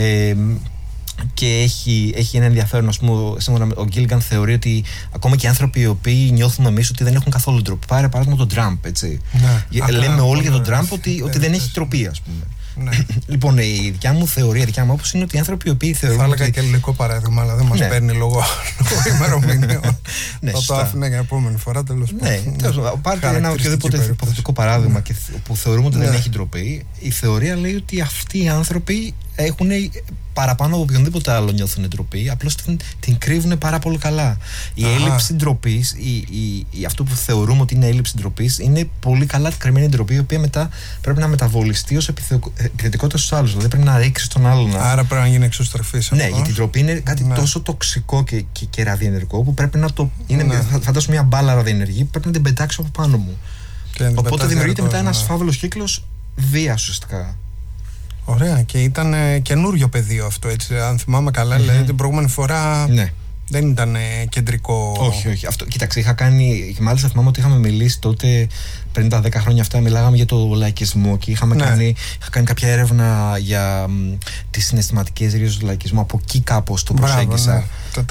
Και έχει ένα ενδιαφέρον, ας πούμε, σύμφωνα με ο Γκίλγκαν θεωρεί ότι ακόμα και οι άνθρωποι οι οποίοι νιώθουν εμείς ότι δεν έχουν καθόλου ντροπή. Πάρε παράδειγμα τον Τραμπ, έτσι. Λέμε όλοι για τον Τραμπ ότι δεν έχει ντροπή, ας πούμε. Λοιπόν, η δικιά μου θεωρία, η δικιά μου άποψη είναι ότι οι άνθρωποι οι οποίοι θεωρούν.
Θα έλεγα και ελληνικό παράδειγμα, αλλά δεν μας παίρνει λόγω ημερομηνιών. Θα το άφηνα για επόμενη φορά, τέλος πάντων.
Πάρτε ένα οποιοδήποτε υποθετικό παράδειγμα που θεωρούμε ότι δεν έχει ντροπή. Η θεωρία λέει ότι αυτοί οι άνθρωποι έχουν παραπάνω από οποιονδήποτε άλλο νιώθουν ντροπή, απλώς την κρύβουν πάρα πολύ καλά. Η έλλειψη ντροπής, αυτό που θεωρούμε ότι είναι έλλειψη ντροπής, είναι πολύ καλά κρυμμένη ντροπή, η οποία μετά πρέπει να μεταβολιστεί ως επιθετικότητα στους άλλους. Δηλαδή πρέπει να ρίξει τον άλλον.
Άρα πρέπει να γίνει εξωστροφής.
Ναι, γιατί η ντροπή είναι κάτι τόσο τοξικό και ραδιενεργό που πρέπει να το. Φαντάσου μια μπάλα ραδιενεργή που πρέπει να την πετάξω από πάνω μου. Οπότε δημιουργείται μετά ένας φαύλος κύκλος βίας ουσιαστικά.
Ωραία, και ήταν καινούριο πεδίο αυτό, έτσι. Αν θυμάμαι καλά, δηλαδή την προηγούμενη φορά δεν ήταν κεντρικό.
Όχι. Αυτό, κοίταξε, είχα κάνει. Και μάλιστα θυμάμαι ότι είχαμε μιλήσει τότε, πριν τα 10 χρόνια αυτά, μιλάγαμε για το λαϊκισμό και είχα κάνει κάποια έρευνα για τις συναισθηματικές ρίζες του λαϊκισμού. Από εκεί κάπως το προσέγγισα.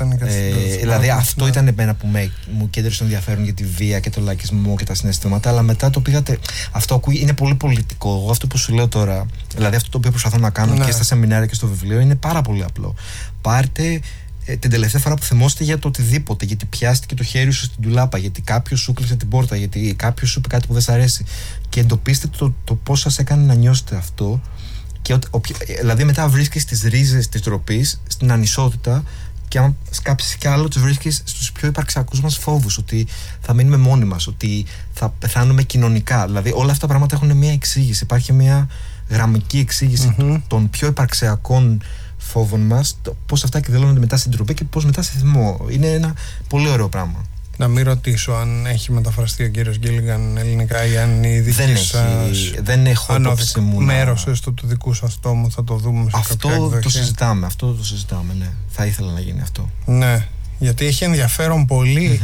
Δηλαδή αυτό ήταν εμένα που μου κέντρισε το ενδιαφέρον για τη βία και το λαϊκισμό και τα συναισθήματα. Αλλά μετά το πήγατε. Αυτό είναι πολύ πολιτικό. Εγώ αυτό που σου λέω τώρα, δηλαδή αυτό το οποίο προσπαθώ να κάνω και στα σεμινάρια και στο βιβλίο, είναι πάρα πολύ απλό. Πάρτε την τελευταία φορά που θυμόστε για το οτιδήποτε, γιατί πιάστηκε το χέρι σου στην τουλάπα, γιατί κάποιος σου κλείσε την πόρτα, γιατί κάποιος σου είπε κάτι που δεν σ' αρέσει, και εντοπίστε το πώς σας έκανε να νιώσετε αυτό. Και δηλαδή μετά βρίσκεις τις ρίζες της ντροπής στην ανισότητα, και αν σκάψεις κι άλλο, τους βρίσκεις στους πιο υπαρξιακούς μας φόβους, ότι θα μείνουμε μόνοι μας, ότι θα πεθάνουμε κοινωνικά. Δηλαδή όλα αυτά τα πράγματα έχουν μια εξήγηση. Υπάρχει μια γραμμική εξήγηση των πιο υπαρξιακών φόβων μας, πώς αυτά εκδηλώνονται μετά στην ντροπή και πώς μετά σε θυμό. Είναι ένα πολύ ωραίο πράγμα.
Να μην ρωτήσω αν έχει μεταφραστεί ο κύριος Γκίλγκαν ελληνικά ή αν η δική σας.
Δεν έχω υπόψη μου.
Μέρος έστω του δικού σας τόμου θα το δούμε σε κάποια εκδοχή.
Αυτό το συζητάμε, ναι. Θα ήθελα να γίνει αυτό.
Ναι, γιατί έχει ενδιαφέρον πολύ.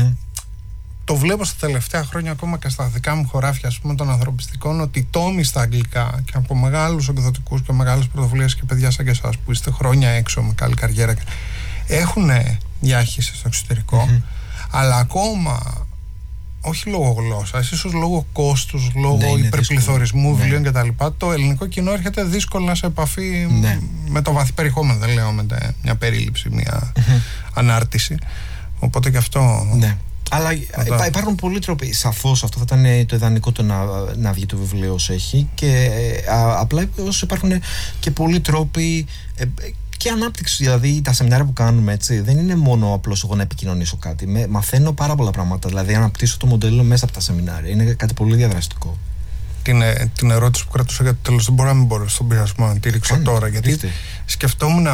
Το βλέπω στα τελευταία χρόνια ακόμα και στα δικά μου χωράφια, ας πούμε, των ανθρωπιστικών, ότι οι τόμοι στα αγγλικά και από μεγάλους εκδοτικούς και μεγάλες πρωτοβουλίες και παιδιά σαν και εσάς που είστε χρόνια έξω με καλή καριέρα έχουν διάχυση στο εξωτερικό, αλλά ακόμα όχι λόγω γλώσσας, ίσως λόγω κόστους, λόγω υπερπληθωρισμού βιβλίων κτλ. Το ελληνικό κοινό έρχεται δύσκολα σε επαφή με το βαθύ περιεχόμενο. Δεν λέω με μια περίληψη, μια ανάρτηση. Οπότε και αυτό.
Ναι. Αλλά υπάρχουν πολλοί τρόποι. Σαφώς αυτό θα ήταν το ιδανικό να βγει το βιβλίο όσο έχει. Και απλά όσο υπάρχουν και πολλοί τρόποι και ανάπτυξη. Δηλαδή τα σεμινάρια που κάνουμε, έτσι, δεν είναι μόνο απλώς εγώ να επικοινωνήσω κάτι. Μαθαίνω πάρα πολλά πράγματα. Δηλαδή αναπτύσσω το μοντέλο μέσα από τα σεμινάρια. Είναι κάτι πολύ διαδραστικό.
Την ερώτηση που κρατούσα για το τέλος δεν μπορώ να μην μπορώ στον πειρασμό να τη ρίξω τώρα. Γιατί σκεφτόμουν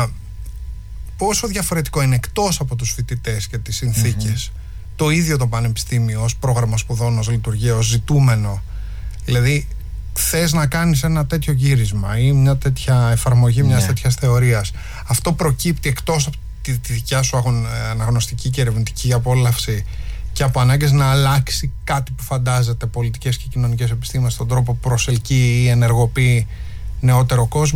πόσο διαφορετικό είναι εκτός από τους φοιτητές και τις συνθήκες. Το ίδιο το πανεπιστήμιο ως πρόγραμμα σπουδών, ως λειτουργία, ως ζητούμενο. Δηλαδή, θες να κάνεις ένα τέτοιο γύρισμα ή μια τέτοια εφαρμογή μιας τέτοιας θεωρίας. Αυτό προκύπτει εκτός από τη δικιά σου αναγνωστική και ερευνητική απόλαυση και από ανάγκες να αλλάξει κάτι που φαντάζεται πολιτικές και κοινωνικές επιστήμες στον τρόπο που προσελκύει ή ενεργοποιεί νεότερο κόσμο.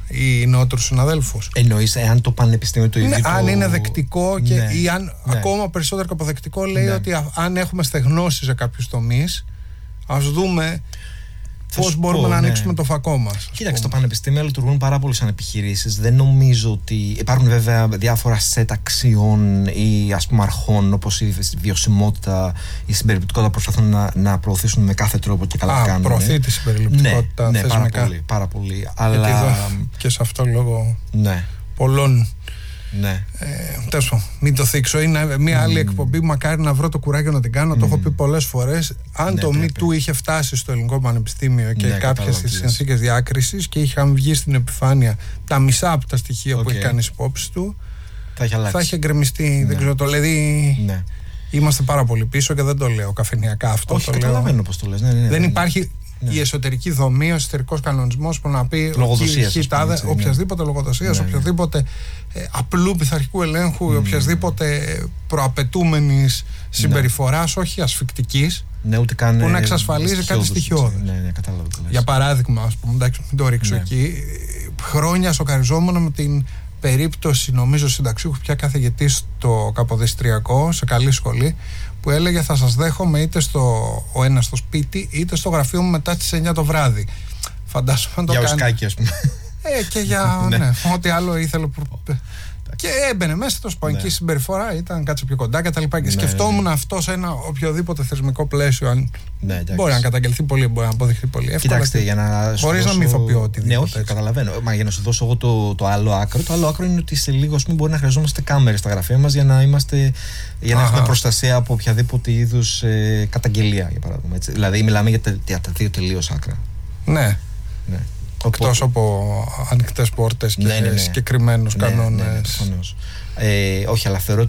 ή νεότερους συναδέλφους.
Εννοείς εάν το πανεπιστήμιο το ίδιο.
Αν είναι δεκτικό ή αν ακόμα περισσότερο από δεκτικό λέει ότι αν έχουμε στεγνώσει σε κάποιους τομείς, ας δούμε πώς μπορούμε να ανοίξουμε το φακό μας.
Κοίταξε, τα πανεπιστήμια λειτουργούν πάρα πολύ σαν επιχειρήσεις. Δεν νομίζω ότι υπάρχουν βέβαια διάφορα σετ αξιών ή ας πούμε αρχών, όπως η βιωσιμότητα, η συμπεριληπτικότητα, προσπαθούν να προωθήσουν με κάθε τρόπο και καλά κάνουν.
Προωθεί τη συμπεριληπτικότητα.
Ναι, πάρα πολύ.
Αλλά και σε αυτό λόγω πολλών.
Ναι.
Τέλος πάντων, μην το θίξω. Είναι μια άλλη εκπομπή. Μακάρι να βρω το κουράγιο να την κάνω. Το έχω πει πολλές φορές. Αν το MeToo είχε φτάσει στο Ελληνικό Πανεπιστήμιο και κάποιες συνθήκες διάκρισης και είχαν βγει στην επιφάνεια τα μισά από τα στοιχεία που έχει κάνει υπόψη του, θα είχε γκρεμιστεί. Δεν ξέρω, το λέει. Είμαστε πάρα πολύ πίσω και δεν το λέω καφενειακά αυτό.
Όχι, καταλαβαίνω πώς το λες.
Δεν υπάρχει η εσωτερική δομή, ο εσωτερικός κανονισμός που να πει οποιασδήποτε λογοδοσίας, οποιοδήποτε απλού πειθαρχικού ελέγχου, οποιασδήποτε προαπαιτούμενης συμπεριφοράς, όχι ασφικτικής, που να εξασφαλίζει κάτι στοιχειώδες. Για παράδειγμα, ας πούμε, εντάξει, μην το ρίξω εκεί, χρόνια σοκαριζόμουν με την περίπτωση, νομίζω, συνταξιούχου πια καθηγητή στο Καποδιστριακό, σε καλή σχολή, που έλεγε θα σας δέχομαι είτε ο ένας στο σπίτι είτε στο γραφείο μου μετά τις 9 το βράδυ. Φαντάζομαι να το κάνει.
Για οσκάκι, ας πούμε.
Και για ό,τι άλλο ήθελε. Και έμπαινε μέσα στο σπανική συμπεριφορά, ήταν κάτσε πιο κοντά κτλ. Και σκεφτόμουν αυτό σε ένα οποιοδήποτε θεσμικό πλαίσιο. Αν μπορεί να καταγγελθεί πολύ, μπορεί να αποδειχθεί πολύ εύκολα.
Κοιτάξτε, για να
χωρίς να μην ηθοποιώ οτιδήποτε.
Ναι, όχι, καταλαβαίνω. Μα για να σου δώσω εγώ το άλλο άκρο. Το άλλο άκρο είναι ότι σε λίγο μπορεί να χρειαζόμαστε κάμερες στα γραφεία μας για να έχουμε προστασία από οποιαδήποτε είδους καταγγελία, για παράδειγμα. Έτσι. Δηλαδή, μιλάμε για τα δύο τελείως άκρα.
Ναι. Εκτός από ανοιχτές πόρτες και συγκεκριμένους κανόνες.
Όχι, αλλά θεωρώ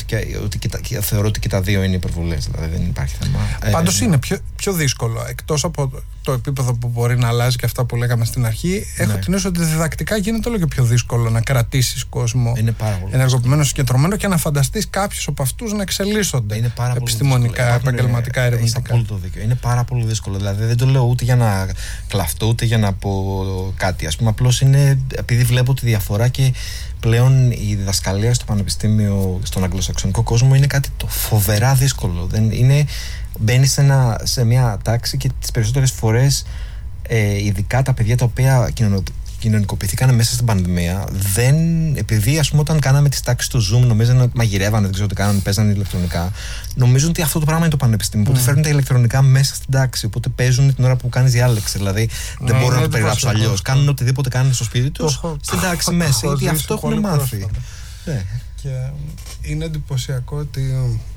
ότι και τα δύο είναι υπερβολές. Δηλαδή δεν υπάρχει θέμα.
Πάντως είναι πιο δύσκολο. Εκτός από το επίπεδο που μπορεί να αλλάζει και αυτά που λέγαμε στην αρχή, έχω την αίσθηση ότι διδακτικά γίνεται όλο και πιο δύσκολο να κρατήσεις κόσμο ενεργοποιημένο, συγκεντρωμένο και να φανταστείς κάποιους από αυτούς να εξελίσσονται επιστημονικά, επαγγελματικά, ερευνητικά.
Έχεις απόλυτο δίκιο. Είναι πάρα πολύ δύσκολο. Δηλαδή δεν το λέω ούτε για να κλαφτώ ούτε για να πω κάτι. Ας πούμε, απλώς είναι επειδή βλέπω τη διαφορά και πλέον η διδασκαλία στο πανεπιστήμιο, στον αγγλοσαξονικό κόσμο είναι κάτι το φοβερά δύσκολο. Μπαίνεις σε μια τάξη και τις περισσότερες φορές ειδικά τα παιδιά τα οποία κοινωνικοποιηθήκαν μέσα στην πανδημία, επειδή ας πούμε όταν κάναμε τις τάξεις του Zoom νομίζανε ότι μαγειρεύανε, δεν ξέρω τι κάνανε, παίζανε ηλεκτρονικά, νομίζουν ότι αυτό το πράγμα είναι το πανεπιστήμιο, οπότε φέρνουν τα ηλεκτρονικά μέσα στην τάξη, οπότε παίζουν την ώρα που κάνεις διάλεξη, δηλαδή δεν μπορώ να το περιγράψω αλλιώς, κάνουν οτιδήποτε κάνουν στο σπίτι τους στην τάξη μέσα, γιατί αυτό έχουν μάθει.
Και είναι εντυπωσιακό ότι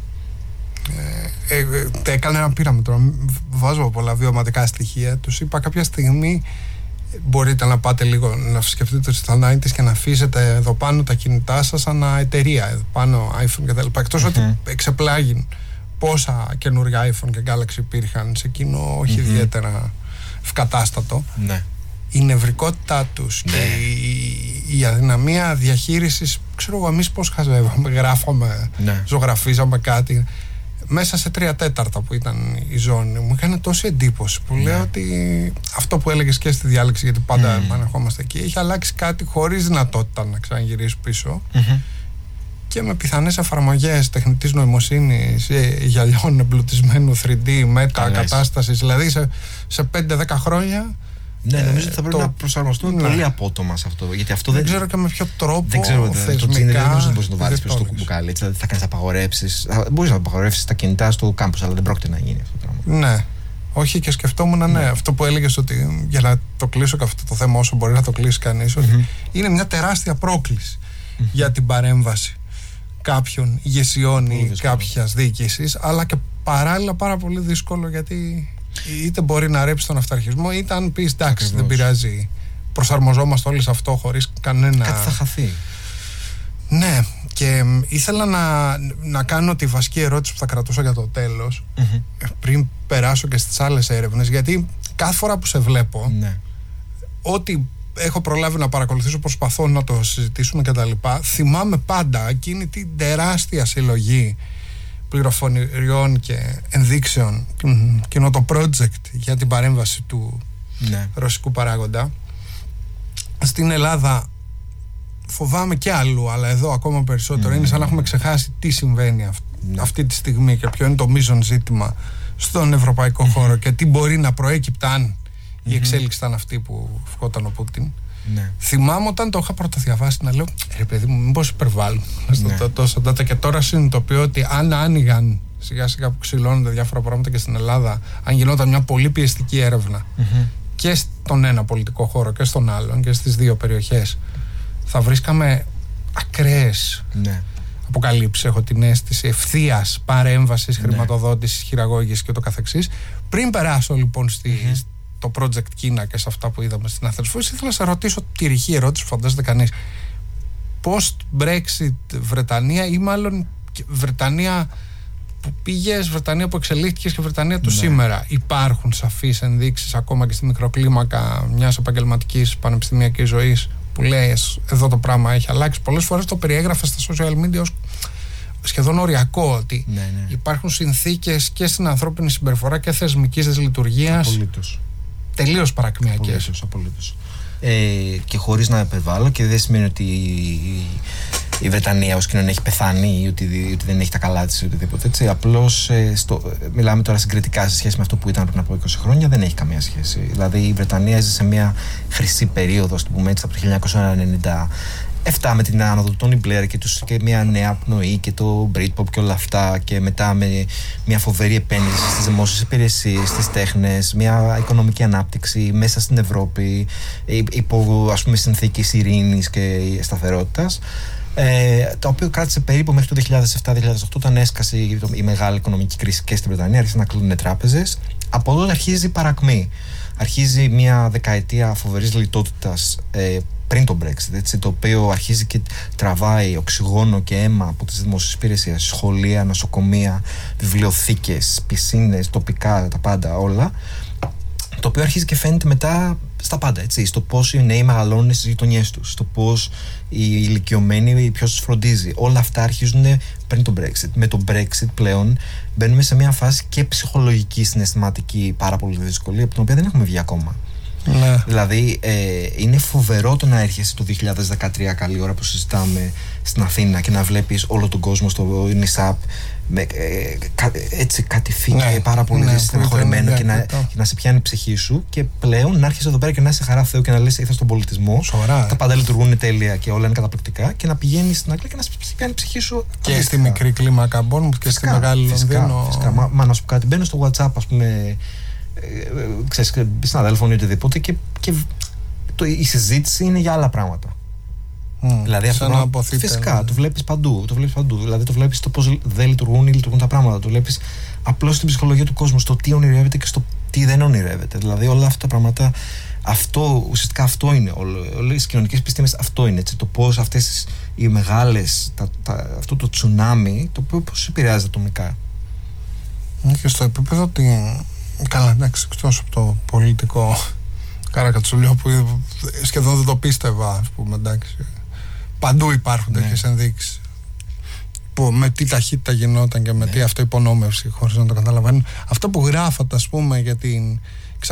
έκανε ένα πείραμα, βάζω πολλά βιωματικά στοιχεία, τους είπα κάποια στιγμή μπορείτε να πάτε λίγο να σκεφτείτε στα 90's και να αφήσετε εδώ πάνω τα κινητά σας ανά εταιρεία, εδώ πάνω iPhone κτλ. Εκτός ότι εξεπλάγει πόσα καινούργια iPhone και Galaxy υπήρχαν σε εκείνο, όχι ιδιαίτερα ευκατάστατο. Η νευρικότητά τους και η αδυναμία διαχείρισης, ξέρω εγώ εμείς πώς χαζεύαμε, γράφαμε, ζωγραφίζαμε κάτι μέσα σε 3/4 που ήταν η ζώνη μου, έκανε τόση εντύπωση που λέω ότι αυτό που έλεγες και στη διάλεξη, γιατί πάντα ανερχόμαστε εκεί, έχει αλλάξει κάτι χωρίς δυνατότητα να ξαναγυρίσει πίσω και με πιθανές εφαρμογές τεχνητής νοημοσύνης, γυαλιών εμπλουτισμένου 3D, μετακατάστασης, δηλαδή σε 5-10 χρόνια.
Ναι, νομίζω ότι θα πρέπει να προσαρμοστούμε πολύ απότομα σε αυτό. Γιατί αυτό
δεν ξέρω και με ποιο τρόπο.
Δεν ξέρω, το τσίνερ δεν νομίζω ότι μπορεί να το βάλει πίσω στο μπουκάλι. Δηλαδή θα κάνει απαγορεύσεις. Μπορεί να απαγορεύσει τα κινητά στο κάμπους, αλλά δεν πρόκειται να γίνει αυτό το πράγμα.
Ναι. Όχι, και σκεφτόμουν, αυτό που έλεγες ότι για να το κλείσω και αυτό το θέμα όσο μπορεί να το κλείσει κανείς, ότι είναι μια τεράστια πρόκληση για την παρέμβαση κάποιων ηγεσιών ή κάποιας διοίκησης, αλλά και παράλληλα πάρα πολύ δύσκολο γιατί είτε μπορεί να ρέψει τον αυταρχισμό, είτε αν πεις εντάξει, δεν πειράζει, προσαρμοζόμαστε όλοι σε αυτό χωρίς κανένα.
Κάτι θα χαθεί.
Ναι, και ήθελα να κάνω τη βασική ερώτηση που θα κρατούσα για το τέλος, πριν περάσω και στις άλλες έρευνες, γιατί κάθε φορά που σε βλέπω, ό,τι έχω προλάβει να παρακολουθήσω, προσπαθώ να το συζητήσουμε κτλ. Θυμάμαι πάντα εκείνη την τεράστια συλλογή πληροφοριών και ενδείξεων, εκείνο το project για την παρέμβαση του ρωσικού παράγοντα, στην Ελλάδα φοβάμαι και αλλού, αλλά εδώ ακόμα περισσότερο. Είναι σαν να έχουμε ξεχάσει τι συμβαίνει αυτή τη στιγμή και ποιο είναι το μείζον ζήτημα στον ευρωπαϊκό χώρο και τι μπορεί να προέκυπτα αν η εξέλιξη ήταν αυτή που ευχόταν ο Πούτιν. Θυμάμαι όταν το είχα πρωτοδιαβάσει να λέω ρε παιδί μου, μήπως υπερβάλλουν τόσο τότε, και τώρα συνειδητοποιώ ότι αν άνοιγαν σιγά σιγά που ξυλώνονται διάφορα πράγματα και στην Ελλάδα, αν γινόταν μια πολύ πιεστική έρευνα και στον ένα πολιτικό χώρο και στον άλλον και στις δύο περιοχές, θα βρίσκαμε ακραίες αποκαλύψεις, έχω την αίσθηση, ευθείας παρέμβασης, χρηματοδότησης, χειραγώγησης και το καθεξής. Πριν περάσω λοιπόν στο project Κίνα και σε αυτά που είδαμε στην Athens Voice, ήθελα να σε ρωτήσω τη ρηχή ερώτηση που φαντάζεται κανείς. Post-Brexit Βρετανία, ή μάλλον Βρετανία που πήγες, Βρετανία που εξελίχθηκες και Βρετανία του σήμερα, υπάρχουν σαφείς ενδείξεις ακόμα και στη μικροκλίμακα μιας επαγγελματικής πανεπιστημιακής ζωής που λέει εδώ το πράγμα έχει αλλάξει? Πολλές φορές το περιέγραφε στα social media ως σχεδόν οριακό, ότι υπάρχουν συνθήκες και στην ανθρώπινη συμπεριφορά και θεσμικής λειτουργίας τελείως παρακμιακές.
Απολύτως. Και χωρίς να υπερβάλλω, και δεν σημαίνει ότι η Βρετανία ως κοινωνία έχει πεθάνει ή ότι δεν έχει τα καλά της ή οτιδήποτε έτσι. Απλώς μιλάμε τώρα συγκριτικά σε σχέση με αυτό που ήταν πριν από 20 χρόνια, δεν έχει καμία σχέση. Δηλαδή η Βρετανία έζησε σε μια χρυσή περίοδο, ας το πούμε έτσι, από το 1997 με την άνοδο του Τόνι Μπλερ και μια νέα πνοή και το Britpop και όλα αυτά, και μετά με μια φοβερή επένδυση στις δημόσιες υπηρεσίες, στις τέχνες, μια οικονομική ανάπτυξη μέσα στην Ευρώπη υπό, ας πούμε, συνθήκες ειρήνης και σταθερότητας, το οποίο κράτησε περίπου μέχρι το 2007-2008, όταν έσκασε η μεγάλη οικονομική κρίση και στην Βρετανία, άρχισαν να κλείνουν τράπεζες. Από τότε αρχίζει η παρακμή. Αρχίζει μια δεκαετία φοβερής λιτότητας πριν το Brexit, έτσι, το οποίο αρχίζει και τραβάει οξυγόνο και αίμα από τις δημόσιες υπηρεσίες, σχολεία, νοσοκομεία, βιβλιοθήκες, πισίνες, τοπικά, τα πάντα όλα. Το οποίο αρχίζει και φαίνεται μετά στα πάντα, έτσι, στο πώς οι νέοι μεγαλώνουν στις γειτονιές τους, στο πώς οι ηλικιωμένοι, ποιος τους φροντίζει. Όλα αυτά αρχίζουν πριν το Brexit. Με το Brexit πλέον μπαίνουμε σε μια φάση και ψυχολογική, συναισθηματική πάρα πολύ δύσκολη, από την οποία δεν έχουμε βγει ακόμα. Δηλαδή είναι φοβερό το να έρχεσαι το 2013, καλή ώρα που συζητάμε, στην Αθήνα και να βλέπεις όλο τον κόσμο στο νησάπ έτσι κατηφίκε πάρα πολύ στεναχωρημένο και να σε πιάνει η ψυχή σου, και πλέον να έρχεσαι εδώ πέρα και να είσαι χαρά Θεού και να λες ήρθα στον πολιτισμό, τα πάντα λειτουργούν τέλεια και όλα είναι καταπληκτικά, και να πηγαίνεις στην Αγγλία και να σε πιάνει η ψυχή σου
και στη μικρή κλίμακα Bournemouth και στη μεγάλη Λονδίνο.
Φυσικά, μα να σου πω κάτι, μπαίνω στο WhatsApp, ας πούμε, ξέρεις, συναδέλφων ή οτιδήποτε, και η συζήτηση είναι για άλλα πράγματα. Δηλαδή αυτό φυσικά το βλέπεις παντού. Δηλαδή το βλέπεις το πώς δεν λειτουργούν ή λειτουργούν τα πράγματα. Το βλέπεις απλώς στην ψυχολογία του κόσμου, στο τι ονειρεύεται και στο τι δεν ονειρεύεται. Δηλαδή όλα αυτά τα πράγματα, ουσιαστικά αυτό είναι. Όλες οι κοινωνικές επιστήμες αυτό είναι. Έτσι, το πώς αυτές οι μεγάλες, αυτό το τσουνάμι, το οποίο πώς επηρεάζει ατομικά.
Και στο επίπεδο ότι. Καλά, εντάξει, εκτός από το πολιτικό καρακατσουλιό που σχεδόν δεν το πίστευα, ας πούμε, εντάξει. Παντού υπάρχουν τέτοιες ενδείξεις. Που με τι ταχύτητα γινόταν και με τι αυτοϋπονόμευση, χωρίς να το καταλαβαίνω. Αυτό που γράφατε, ας πούμε, για την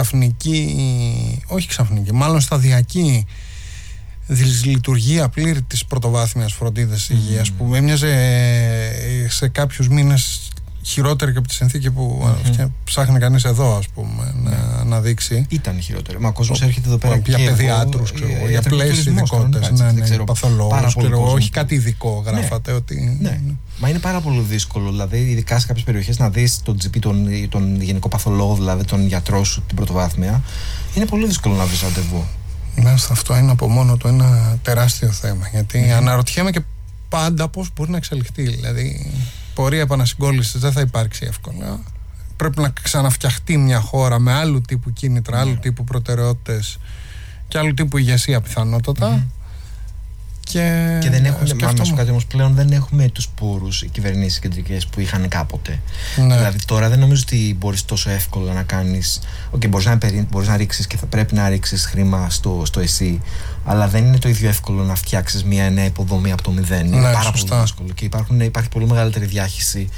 μάλλον σταδιακή δυσλειτουργία πλήρη της πρωτοβάθμιας φροντίδας υγείας, που έμοιαζε σε κάποιους μήνες χειρότερη και από τη συνθήκη που ψάχνει κανείς εδώ, ας πούμε, να δείξει.
Ήταν χειρότερη. Μα ο κόσμος έρχεται εδώ πέρα
για παιδιάτρους, για πλέσεις ειδικότητες, παθολόγους, όχι κάτι ειδικό γράφατε.
Μα είναι πάρα πολύ δύσκολο, δηλαδή, ειδικά σε κάποιες περιοχές, να δεις τον GP, τον γενικό παθολόγο, δηλαδή τον γιατρό σου, την πρωτοβάθμια. Είναι πολύ δύσκολο να βρεις ραντεβού.
Αυτό είναι από μόνο του ένα τεράστιο θέμα. Γιατί αναρωτιέμαι και πάντα πώς μπορεί να εξελιχθεί. Δηλαδή, πορεία επανασυγκόλλησης δεν θα υπάρξει εύκολα. Πρέπει να ξαναφτιαχτεί μια χώρα με άλλου τύπου κίνητρα, άλλου τύπου προτεραιότητες και άλλου τύπου ηγεσία πιθανότατα. Και
δεν έχουμε, να σου κάτι όμως, πλέον δεν έχουμε τους πόρους οι κυβερνήσεις κεντρικές που είχαν κάποτε. Δηλαδή τώρα δεν νομίζω ότι μπορείς τόσο εύκολα να κάνεις. Μπορείς να ρίξεις και θα πρέπει να ρίξεις χρήμα στο ΕΣΥ, αλλά δεν είναι το ίδιο εύκολο να φτιάξεις μια νέα υποδομή από το μηδέν. Είναι πάρα πολύ δύσκολο και υπάρχει πολύ μεγαλύτερη διάχυση και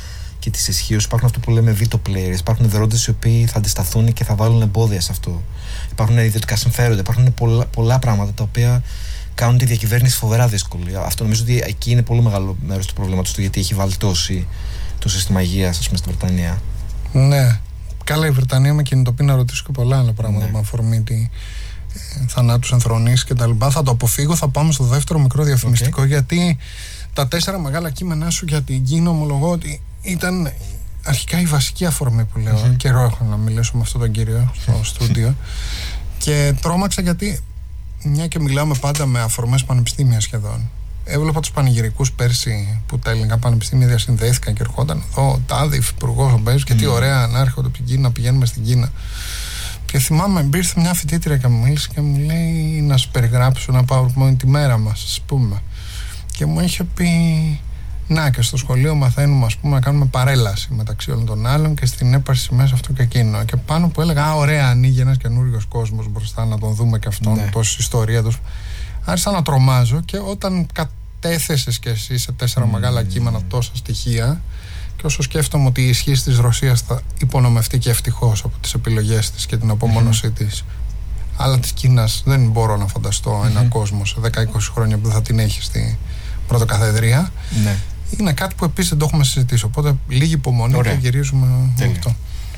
και της ισχύως. Υπάρχουν αυτό που λέμε veto players. Υπάρχουν δρόντες οι οποίοι θα αντισταθούν και θα βάλουν εμπόδια σε αυτό. Υπάρχουν ιδιωτικά συμφέροντα. Υπάρχουν πολλά πράγματα τα οποία κάνουν τη διακυβέρνηση φοβερά δύσκολη. Αυτό νομίζω ότι εκεί είναι πολύ μεγάλο μέρος του προβλήματος του, γιατί έχει βαλτώσει το σύστημα υγείας, ας πούμε, στην Βρετανία.
Ναι. Καλά, η Βρετανία με κινητοποιεί να ρωτήσω και πολλά άλλα πράγματα, με αφορμή τη θανάτους ενθρονήσεις και τα λοιπά. Θα το αποφύγω, θα πάμε στο δεύτερο μικρό διαφημιστικό, γιατί τα 4 μεγάλα κείμενά σου για την Κίνα, ομολογώ ότι ήταν αρχικά η βασική αφορμή που λέω. Καιρό έχω να μιλήσω με αυτόν τον κύριο στο στούντιο. Και τρόμαξα γιατί, μια και μιλάμε πάντα με αφορμές πανεπιστήμια σχεδόν, έβλεπα τους πανηγυρικούς πέρσι που τα ελληνικά πανεπιστήμια διασυνδέθηκαν και ερχόταν εδώ τάδε υφυπουργός ο Μπέζος και τι ωραία να έρχονται από την Κίνα, πηγαίνουμε στην Κίνα. Και θυμάμαι, ήρθε μια φοιτήτρια και μου μίλησε και μου λέει να σου περιγράψω ένα PowerPoint τη μέρα μας, ας πούμε. Και μου είχε πει, να, και στο σχολείο μαθαίνουμε, ας πούμε, να κάνουμε παρέλαση μεταξύ όλων των άλλων και στην έπαρση μέσα αυτό και εκείνο. Και πάνω που έλεγα, ωραία, ανοίγει ένας καινούριος κόσμος μπροστά, να τον δούμε και αυτόν, πώς η ιστορία τους. Άρχισα να τρομάζω, και όταν κατέθεσες κι εσύ σε 4 μεγάλα κείμενα τόσα στοιχεία, και όσο σκέφτομαι ότι η ισχύ της Ρωσίας θα υπονομευτεί και ευτυχώς από τις επιλογές της και την απομόνωσή της, αλλά της Κίνας δεν μπορώ να φανταστώ ένα κόσμο σε 10-20 χρόνια που θα την έχει στη πρωτοκαθεδρία. Είναι κάτι που επίσης δεν το έχουμε συζητήσει, οπότε λίγη υπομονή και γυρίζουμε με αυτό.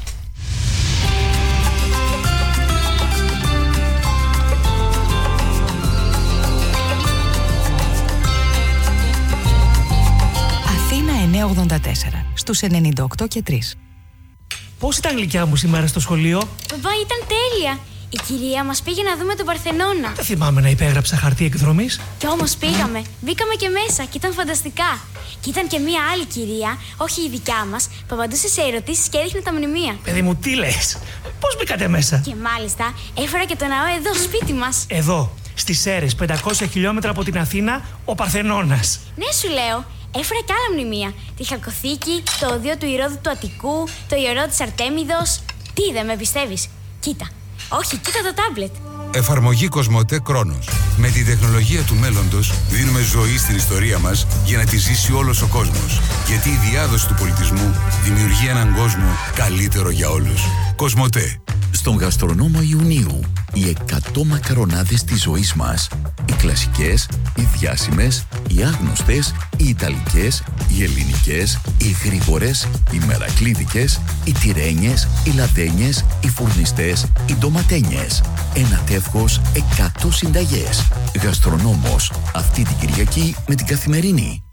Αθήνα 984 στους 98 και 3.
Πώς ήταν γλυκιά μου σήμερα στο σχολείο?
Παπά, ήταν τέλεια. Η κυρία μας πήγε να δούμε τον Παρθενώνα.
Δεν θυμάμαι να υπέγραψα χαρτί εκδρομής.
Κι όμως πήγαμε. Μπήκαμε και μέσα και ήταν φανταστικά. Και ήταν και μία άλλη κυρία, όχι η δικιά μας, που απαντούσε σε ερωτήσεις και έδειχνε τα μνημεία.
Παιδί μου, τι λες? Πώς μπήκατε μέσα?
Και μάλιστα έφερα και το ναό εδώ, σπίτι μας.
Εδώ, στις Σέρρες, 500 χιλιόμετρα από την Αθήνα, ο Παρθενώνας.
Ναι, σου λέω. Έφερα κι άλλα μνημεία. Τη Χαλκοθήκη, το οδείο του Ηρώδου του Αττικού, το ιερό της Αρτέμιδος. Τι, δεν με πιστεύεις? Κοίτα. Όχι, κοίτα το τάμπλετ.
Εφαρμογή Κοσμοτέ Κρόνος. Με την τεχνολογία του μέλλοντος δίνουμε ζωή στην ιστορία μας για να τη ζήσει όλος ο κόσμος. Γιατί η διάδοση του πολιτισμού δημιουργεί έναν κόσμο καλύτερο για όλους. Κοσμοτέ.
Στον γαστρονόμο Ιουνίου, οι 100 μακαρονάδες της ζωής μας. Οι κλασικές, οι διάσημες, οι άγνωστες, οι ιταλικές, οι ελληνικές, οι γρήγορες, οι μερακλίδικες, οι τυρένιες, οι λαδένιες, οι φουρνιστές, οι ντοματένιες. Ένα τεύχος 100 συνταγές. Γαστρονόμος, αυτή την Κυριακή με την Καθημερινή.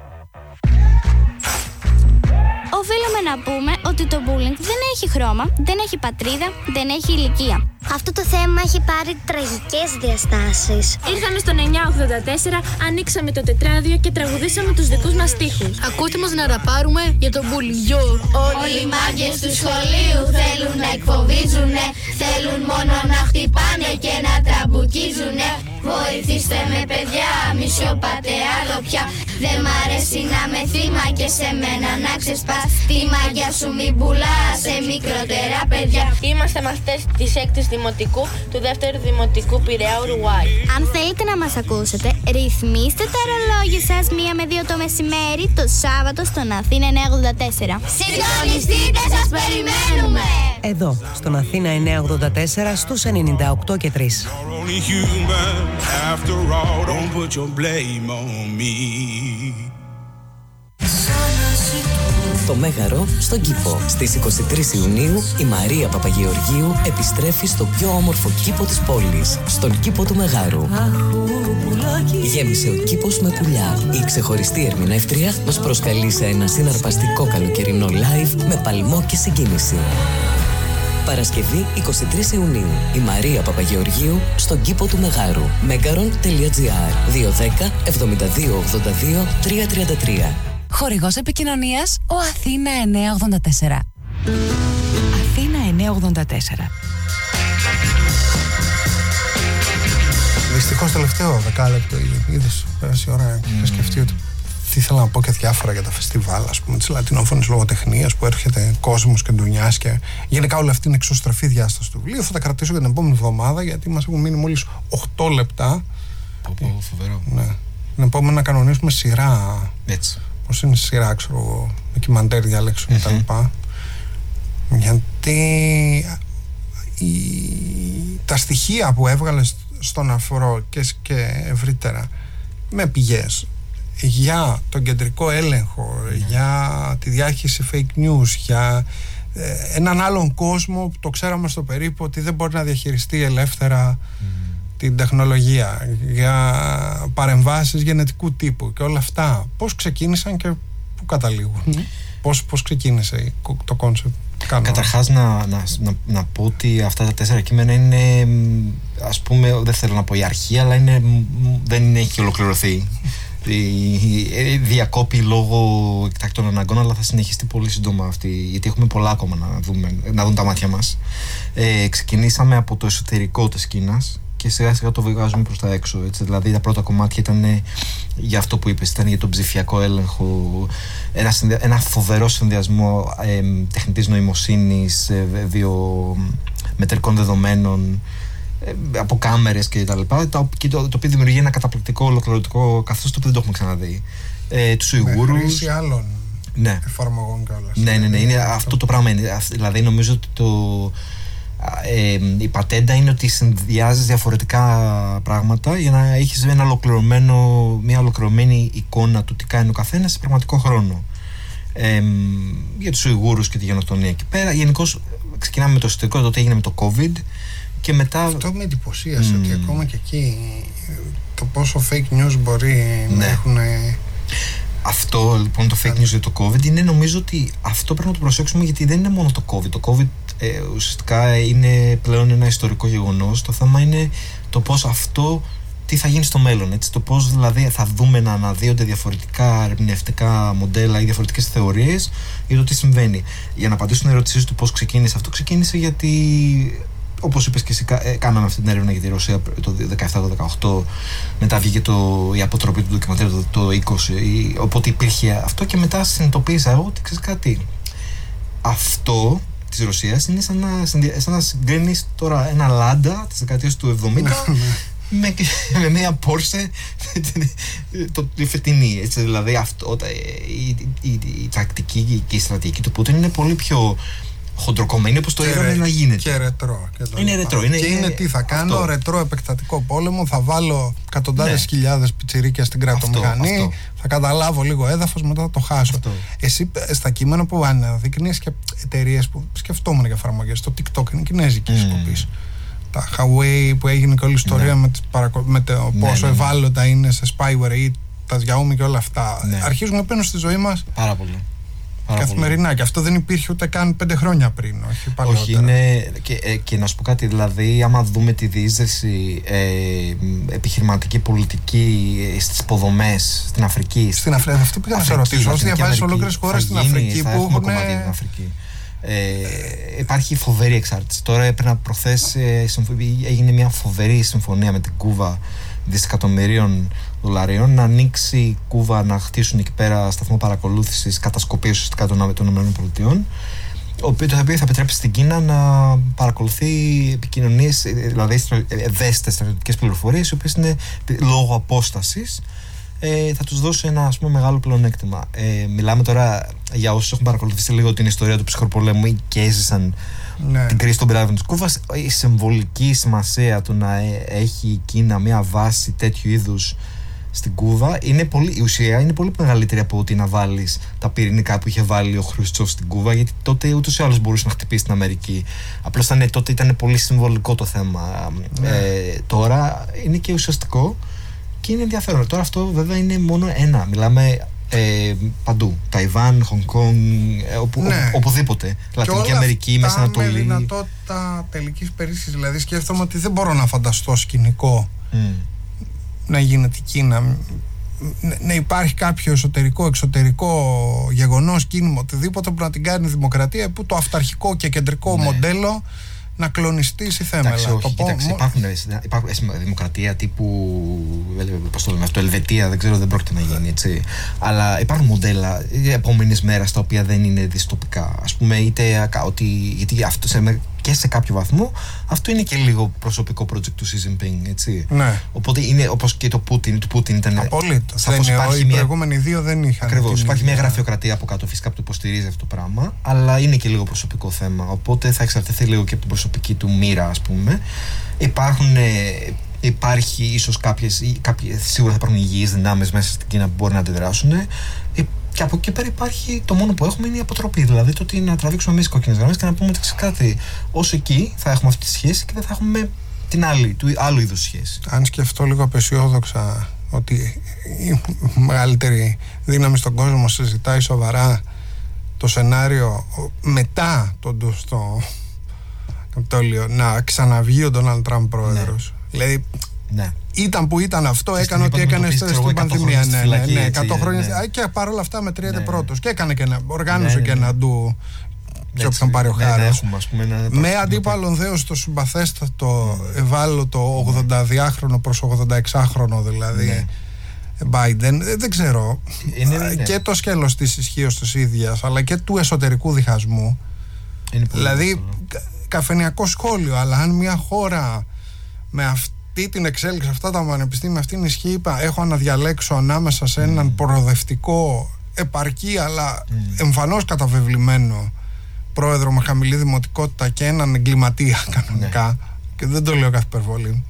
Οφείλουμε να πούμε ότι το bullying δεν έχει χρώμα, δεν έχει πατρίδα, δεν έχει ηλικία.
Αυτό το θέμα έχει πάρει τραγικές διαστάσεις.
Ήρθαμε στο 984, ανοίξαμε το τετράδιο και τραγουδήσαμε τους δικούς μας στίχους.
Ακούτε μας να ραπάρουμε για το bullying.
Όλοι οι μάγκες του σχολείου θέλουν να εκφοβίζουνε, θέλουν μόνο να χτυπάνε και να τραμπουκίζουνε. Βοηθήστε με παιδιά, μη σιωπάτε άλλο πια. Δεν μ' αρέσει να με θύμα και σε μένα να ξεσπάς. Τη μαγιά σου μην πουλά σε μικρότερα παιδιά.
Είμαστε μαθητές της 6ης Δημοτικού του 2ου Δημοτικού Πειραιά Ουρουάη.
Αν θέλετε να μας ακούσετε, ρυθμίστε τα ρολόγια σας 1 με 2 το μεσημέρι το Σάββατο στον Αθήνα 984.
Συντονιστείτε, σας περιμένουμε!
Εδώ, στον Αθήνα 984 στους 98 και 3.
After all, don't put your blame on me.
Το Μέγαρο στον κήπο. Στις 23 Ιουνίου η Μαρία Παπαγεωργίου επιστρέφει στο πιο όμορφο κήπο της πόλης, στον κήπο του Μεγάρου. Γέμισε ο κήπος με πουλιά. Η ξεχωριστή ερμηνεύτρια μας προσκαλεί σε ένα συναρπαστικό καλοκαιρινό live με παλμό και συγκίνηση. Παρασκευή 23 Ιουνίου. Η Μαρία Παπαγεωργίου στον κήπο του Μεγάρου. Megaron.gr 210 72 82 333.
Χορηγός επικοινωνίας ο Αθήνα 984. Αθήνα 984.
Δυστυχώς τελευταίο δεκάλεπτο είδες, πέρασε η ώρα. Είχα σκεφτεί ότι τι ήθελα να πω και διάφορα για τα φεστιβάλ, ας πούμε, της λατινόφωνης λογοτεχνίας που έρχεται κόσμος και ντουνιάς και γενικά όλη αυτή είναι εξωστρεφή διάσταση του βιβλίου. Θα τα κρατήσω για την επόμενη εβδομάδα γιατί μας έχουν μείνει μόλις 8 λεπτά.
Φοβερό.
Ναι. Την επόμενη να κανονίσουμε σειρά.
Έτσι.
πώς είναι στη σειρά, ξέρω εγώ, ντοκιμαντέρ διαλέξουν κτλ. Γιατί τα στοιχεία που έβγαλε στον Αφρό και ευρύτερα με πηγές για τον κεντρικό έλεγχο, για τη διάχυση fake news, για έναν άλλον κόσμο που το ξέραμε στο περίπου ότι δεν μπορεί να διαχειριστεί ελεύθερα την τεχνολογία, για παρεμβάσεις γενετικού τύπου και όλα αυτά, πώς ξεκίνησαν και πού καταλήγουν? Πώς ξεκίνησε το κόνσεπτ?
Καταρχάς να πω ότι αυτά τα 4 κείμενα είναι, ας πούμε, δεν θέλω να πω η αρχή, αλλά δεν έχει ολοκληρωθεί. Διακόπη λόγω εκτακτών αναγκών, αλλά θα συνεχιστεί πολύ σύντομα αυτή, γιατί έχουμε πολλά ακόμα να δουν τα μάτια μας. Ξεκινήσαμε από το εσωτερικό της Κίνας και σιγά σιγά το βγάζουμε προς τα έξω, έτσι. Δηλαδή τα πρώτα κομμάτια ήταν για αυτό που είπες, ήταν για τον ψηφιακό έλεγχο, ένα φοβερό συνδυασμό τεχνητής νοημοσύνης, βιομετρικών δεδομένων, από κάμερες και τα λοιπά, το οποίο δημιουργεί ένα καταπληκτικό ολοκληρωτικό καθώς το οποίο δεν το έχουμε ξαναδεί. Τους Ουιγούρους. Με
χρήση άλλων εφαρμογών κιόλας.
Ναι, είναι αυτό το πράγμα. Δηλαδή νομίζω ότι η πατέντα είναι ότι συνδυάζεις διαφορετικά πράγματα για να έχεις μια ολοκληρωμένη εικόνα του τι κάνει ο καθένας σε πραγματικό χρόνο. Για τους Ουιγούρους και τη γενοκτονία εκεί πέρα. Γενικώς ξεκινάμε με το εσωτερικό, το τι έγινε με το COVID. Και μετά...
Αυτό με εντυπωσίασε ότι ακόμα και εκεί το πόσο fake news μπορεί να έχουν.
Αυτό λοιπόν το fake news για το COVID είναι, νομίζω ότι αυτό πρέπει να το προσέξουμε, γιατί δεν είναι μόνο το COVID. Το COVID ουσιαστικά είναι πλέον ένα ιστορικό γεγονός. Το θέμα είναι το πώς αυτό, τι θα γίνει στο μέλλον, έτσι. Το πώς δηλαδή θα δούμε να αναδύονται διαφορετικά ερμηνευτικά μοντέλα ή διαφορετικές θεωρίες για το τι συμβαίνει. Για να απαντήσω στην ερώτησή του πώς ξεκίνησε αυτό, ξεκίνησε γιατί, όπως είπες και εσύ, κάναμε αυτή την έρευνα για τη Ρωσία το 17-18, μετά βγήκε η αποτροπή του ντοκιμαντέρ το 20, οπότε υπήρχε αυτό και μετά συνειδητοποίησα εγώ ότι ξέρεις κάτι, αυτό της Ρωσίας είναι σαν να συγκρίνεις τώρα ένα Λάντα της δεκαετίας του 70 με μια Porsche τη φετινή, έτσι. Δηλαδή η τακτική και η στρατηγική του Πούτιν είναι πολύ πιο χοντροκομμένη, όπως το είδαμε να γίνεται.
Και ρετρό.
Είναι ρετρό.
Και είναι τι θα κάνω, αυτό. Ρετρό επεκτατικό πόλεμο, θα βάλω εκατοντάδες χιλιάδες πιτσιρίκια στην κρατομηχανή, θα καταλάβω λίγο έδαφος, μετά θα το χάσω. Αυτό. Εσύ στα κείμενα που αναδεικνύεις και εταιρείες που σκεφτόμουν για εφαρμογές, το TikTok είναι κινέζικη σκοπής. Τα Huawei που έγινε και όλη η ιστορία με το πόσο ευάλωτα είναι σε spyware ή τα Xiaomi και όλα αυτά. Αρχίζουν να μπαίνουν στη ζωή μας.
Πάρα πολύ.
Καθημερινά, και αυτό δεν υπήρχε ούτε καν 5 χρόνια πριν.
Όχι, είναι. Και να σου πω κάτι, δηλαδή, άμα δούμε τη διείσδυση επιχειρηματική, πολιτική στις υποδομές στην Αφρική.
Στην Αφρική, αυτό πήγα να σε ρωτήσω. Όσοι διαβάζεις ολόκληρες χώρες στην Αφρική που έχουν.
Κομμάτι στην Αφρική. Υπάρχει φοβερή εξάρτηση. Τώρα έπαιρνα προχθές, έγινε μια φοβερή συμφωνία με την Κούβα δισεκατομμυρίων δολαρίων να ανοίξει η Κούβα, να χτίσουν εκεί πέρα σταθμό παρακολούθησης κατασκοπής ουσιαστικά των ΗΠΑ, το οποίο θα επιτρέψει στην Κίνα να παρακολουθεί επικοινωνίες, δηλαδή ευαίσθητες στρατιωτικές πληροφορίες, οι οποίες είναι λόγω απόστασης, θα τους δώσει ένα, ας πούμε, μεγάλο πλεονέκτημα. Μιλάμε τώρα για όσους έχουν παρακολουθήσει λίγο την ιστορία του ψυχροπολέμου ή και έζησαν την κρίση των πυράβλων της Κούβας. Η συμβολική σημασία του να έχει η Κίνα μια βάση τέτοιου είδους στην Κούβα η ουσία είναι πολύ μεγαλύτερη από ότι να βάλεις τα πυρηνικά που είχε βάλει ο Χρουστσόφ στην Κούβα, γιατί τότε ούτως ή άλλως μπορούσε να χτυπήσει την Αμερική. Απλώς τότε ήταν πολύ συμβολικό το θέμα. Τώρα είναι και ουσιαστικό και είναι ενδιαφέρον. Τώρα αυτό βέβαια είναι μόνο ένα. Μιλάμε παντού. Ταϊβάν, Χονγκ Κονγκ, οπουδήποτε. Λατινική Αμερική, Μέση Ανατολή.
Με δυνατότητα τελικής περίσσης. Δηλαδή σκέφτομαι ότι δεν μπορώ να φανταστώ σκηνικό να γίνεται η Κίνα. Να υπάρχει κάποιο εσωτερικό, εξωτερικό γεγονός, κίνημα, οτιδήποτε που να την κάνει δημοκρατία, που το αυταρχικό και κεντρικό μοντέλο να κλονιστήσει θέμελα.
Υπάρχουν δημοκρατία τύπου, πώς το λέμε αυτό, Ελβετία, δεν ξέρω, δεν πρόκειται να γίνει, έτσι. Αλλά υπάρχουν μοντέλα επόμενης μέρας τα οποία δεν είναι δυστοπικά. Ας πούμε, γιατί αυτό και σε κάποιο βαθμό αυτό είναι και λίγο προσωπικό project του Xi Jinping, έτσι.
Ναι.
Οπότε είναι όπως και το Putin ήταν.
Απολύτως. Οι προηγούμενοι δύο δεν είχαν.
Ακριβώς. Υπάρχει μια γραφειοκρατία από κάτω, φυσικά, που το υποστηρίζει αυτό το πράγμα, αλλά είναι και λίγο προσωπικό θέμα. Οπότε θα εξαρτηθεί λίγο και από την προσωπική του μοίρα, ας πούμε. Υπάρχει ίσως κάποιες, σίγουρα θα υπάρχουν υγιείς δυνάμεις μέσα στην Κίνα που μπορεί να αντιδράσουν. Και από εκεί πέρα υπάρχει, το μόνο που έχουμε είναι η αποτροπή. Δηλαδή το ότι να τραβήξουμε εμείς κόκκινες γραμμές και να πούμε ότι κάτι, όσο εκεί θα έχουμε αυτή τη σχέση και δεν θα έχουμε την άλλη, του άλλου είδους σχέση.
Αν σκεφτώ λίγο απεσιόδοξα ότι η μεγαλύτερη δύναμη στον κόσμο συζητάει σοβαρά το σενάριο μετά το Καπιτόλιο να ξαναβγεί ο Ντόναλντ Τραμπ πρόεδρος. Ναι. Δηλαδή, ναι. Ήταν που ήταν αυτό, έκανε ό,τι έκανε στην πανδημία. Ναι, 100 χρόνια. Και παρόλα αυτά μετριέται πρώτος. Και έκανε και οργάνωσε και ένα ντου σε όποιον πάρει ο χάρος. Με αντίπαλον δέος το συμπαθέστατο, ευάλωτο 82χρονο προς 86χρονο δηλαδή. Biden, δεν ξέρω. Και το σκέλος της ισχύως της ίδιας, αλλά και του εσωτερικού διχασμού. Δηλαδή, καφενειακό σχόλιο, αλλά αν μια χώρα με αυτή την εξέλιξη, αυτά τα πανεπιστήμια, αυτή την ισχύ, έχω να διαλέξω ανάμεσα σε έναν προοδευτικό, επαρκή, αλλά εμφανώς καταβεβλημένο πρόεδρο με χαμηλή δημοτικότητα και έναν εγκληματία κανονικά, και δεν το λέω καθ' υπερβολή,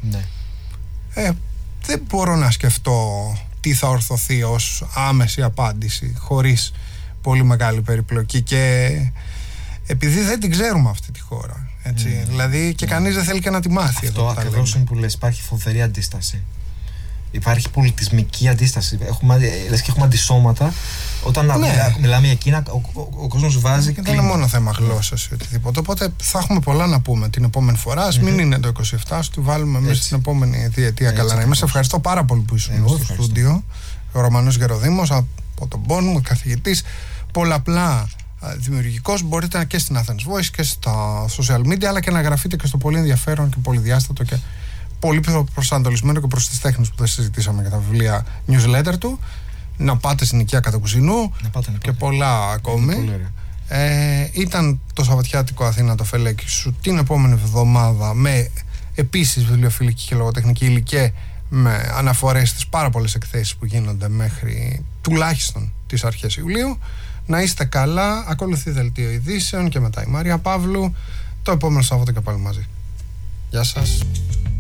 δεν μπορώ να σκεφτώ τι θα ορθωθεί ως άμεση απάντηση χωρίς πολύ μεγάλη περιπλοκή, και επειδή δεν την ξέρουμε αυτή τη χώρα, έτσι, δηλαδή, και κανείς δεν θέλει και να τη μάθει.
Αυτό ακριβώς είναι που λες, υπάρχει φοβερή αντίσταση. Υπάρχει πολιτισμική αντίσταση. Λες και έχουμε αντισώματα. Όταν μιλάμε για Κίνα, ο κόσμος βάζει.
Και δεν είναι μόνο θέμα γλώσσας ή οτιδήποτε. Οπότε θα έχουμε πολλά να πούμε την επόμενη φορά. Ας μην είναι το 27, ας τη βάλουμε μέσα στην επόμενη διετία. Καλά να είμαστε. Ευχαριστώ πάρα πολύ που ήσουν στο στούντιο. Ο Ρωμανός Γεροδήμος από τον Bonn μου, καθηγητής, πολλαπλά δημιουργικός. Μπορείτε και στην Athens Voice και στα social media, αλλά και να γραφείτε και στο πολύ ενδιαφέρον και πολυδιάστατο και πολύ προσανατολισμένο και προς τις τέχνες που δεν συζητήσαμε για τα βιβλία newsletter του. Να πάτε στην οικία Κατακουζινού και πολλά ακόμη. Ήταν το Σαββατιάτικο Αθήνα το Φελέκι σου την επόμενη εβδομάδα με επίσης βιβλιοφιλική και λογοτεχνική υλική, με αναφορές στις πάρα πολλές εκθέσεις που γίνονται μέχρι τουλάχιστον τις αρχές Ιουλίου. Να είστε καλά. Ακολουθεί δελτίο ειδήσεων και μετά η Μάρια Παύλου. Το επόμενο Σάββατο και πάλι μαζί. Γεια σας.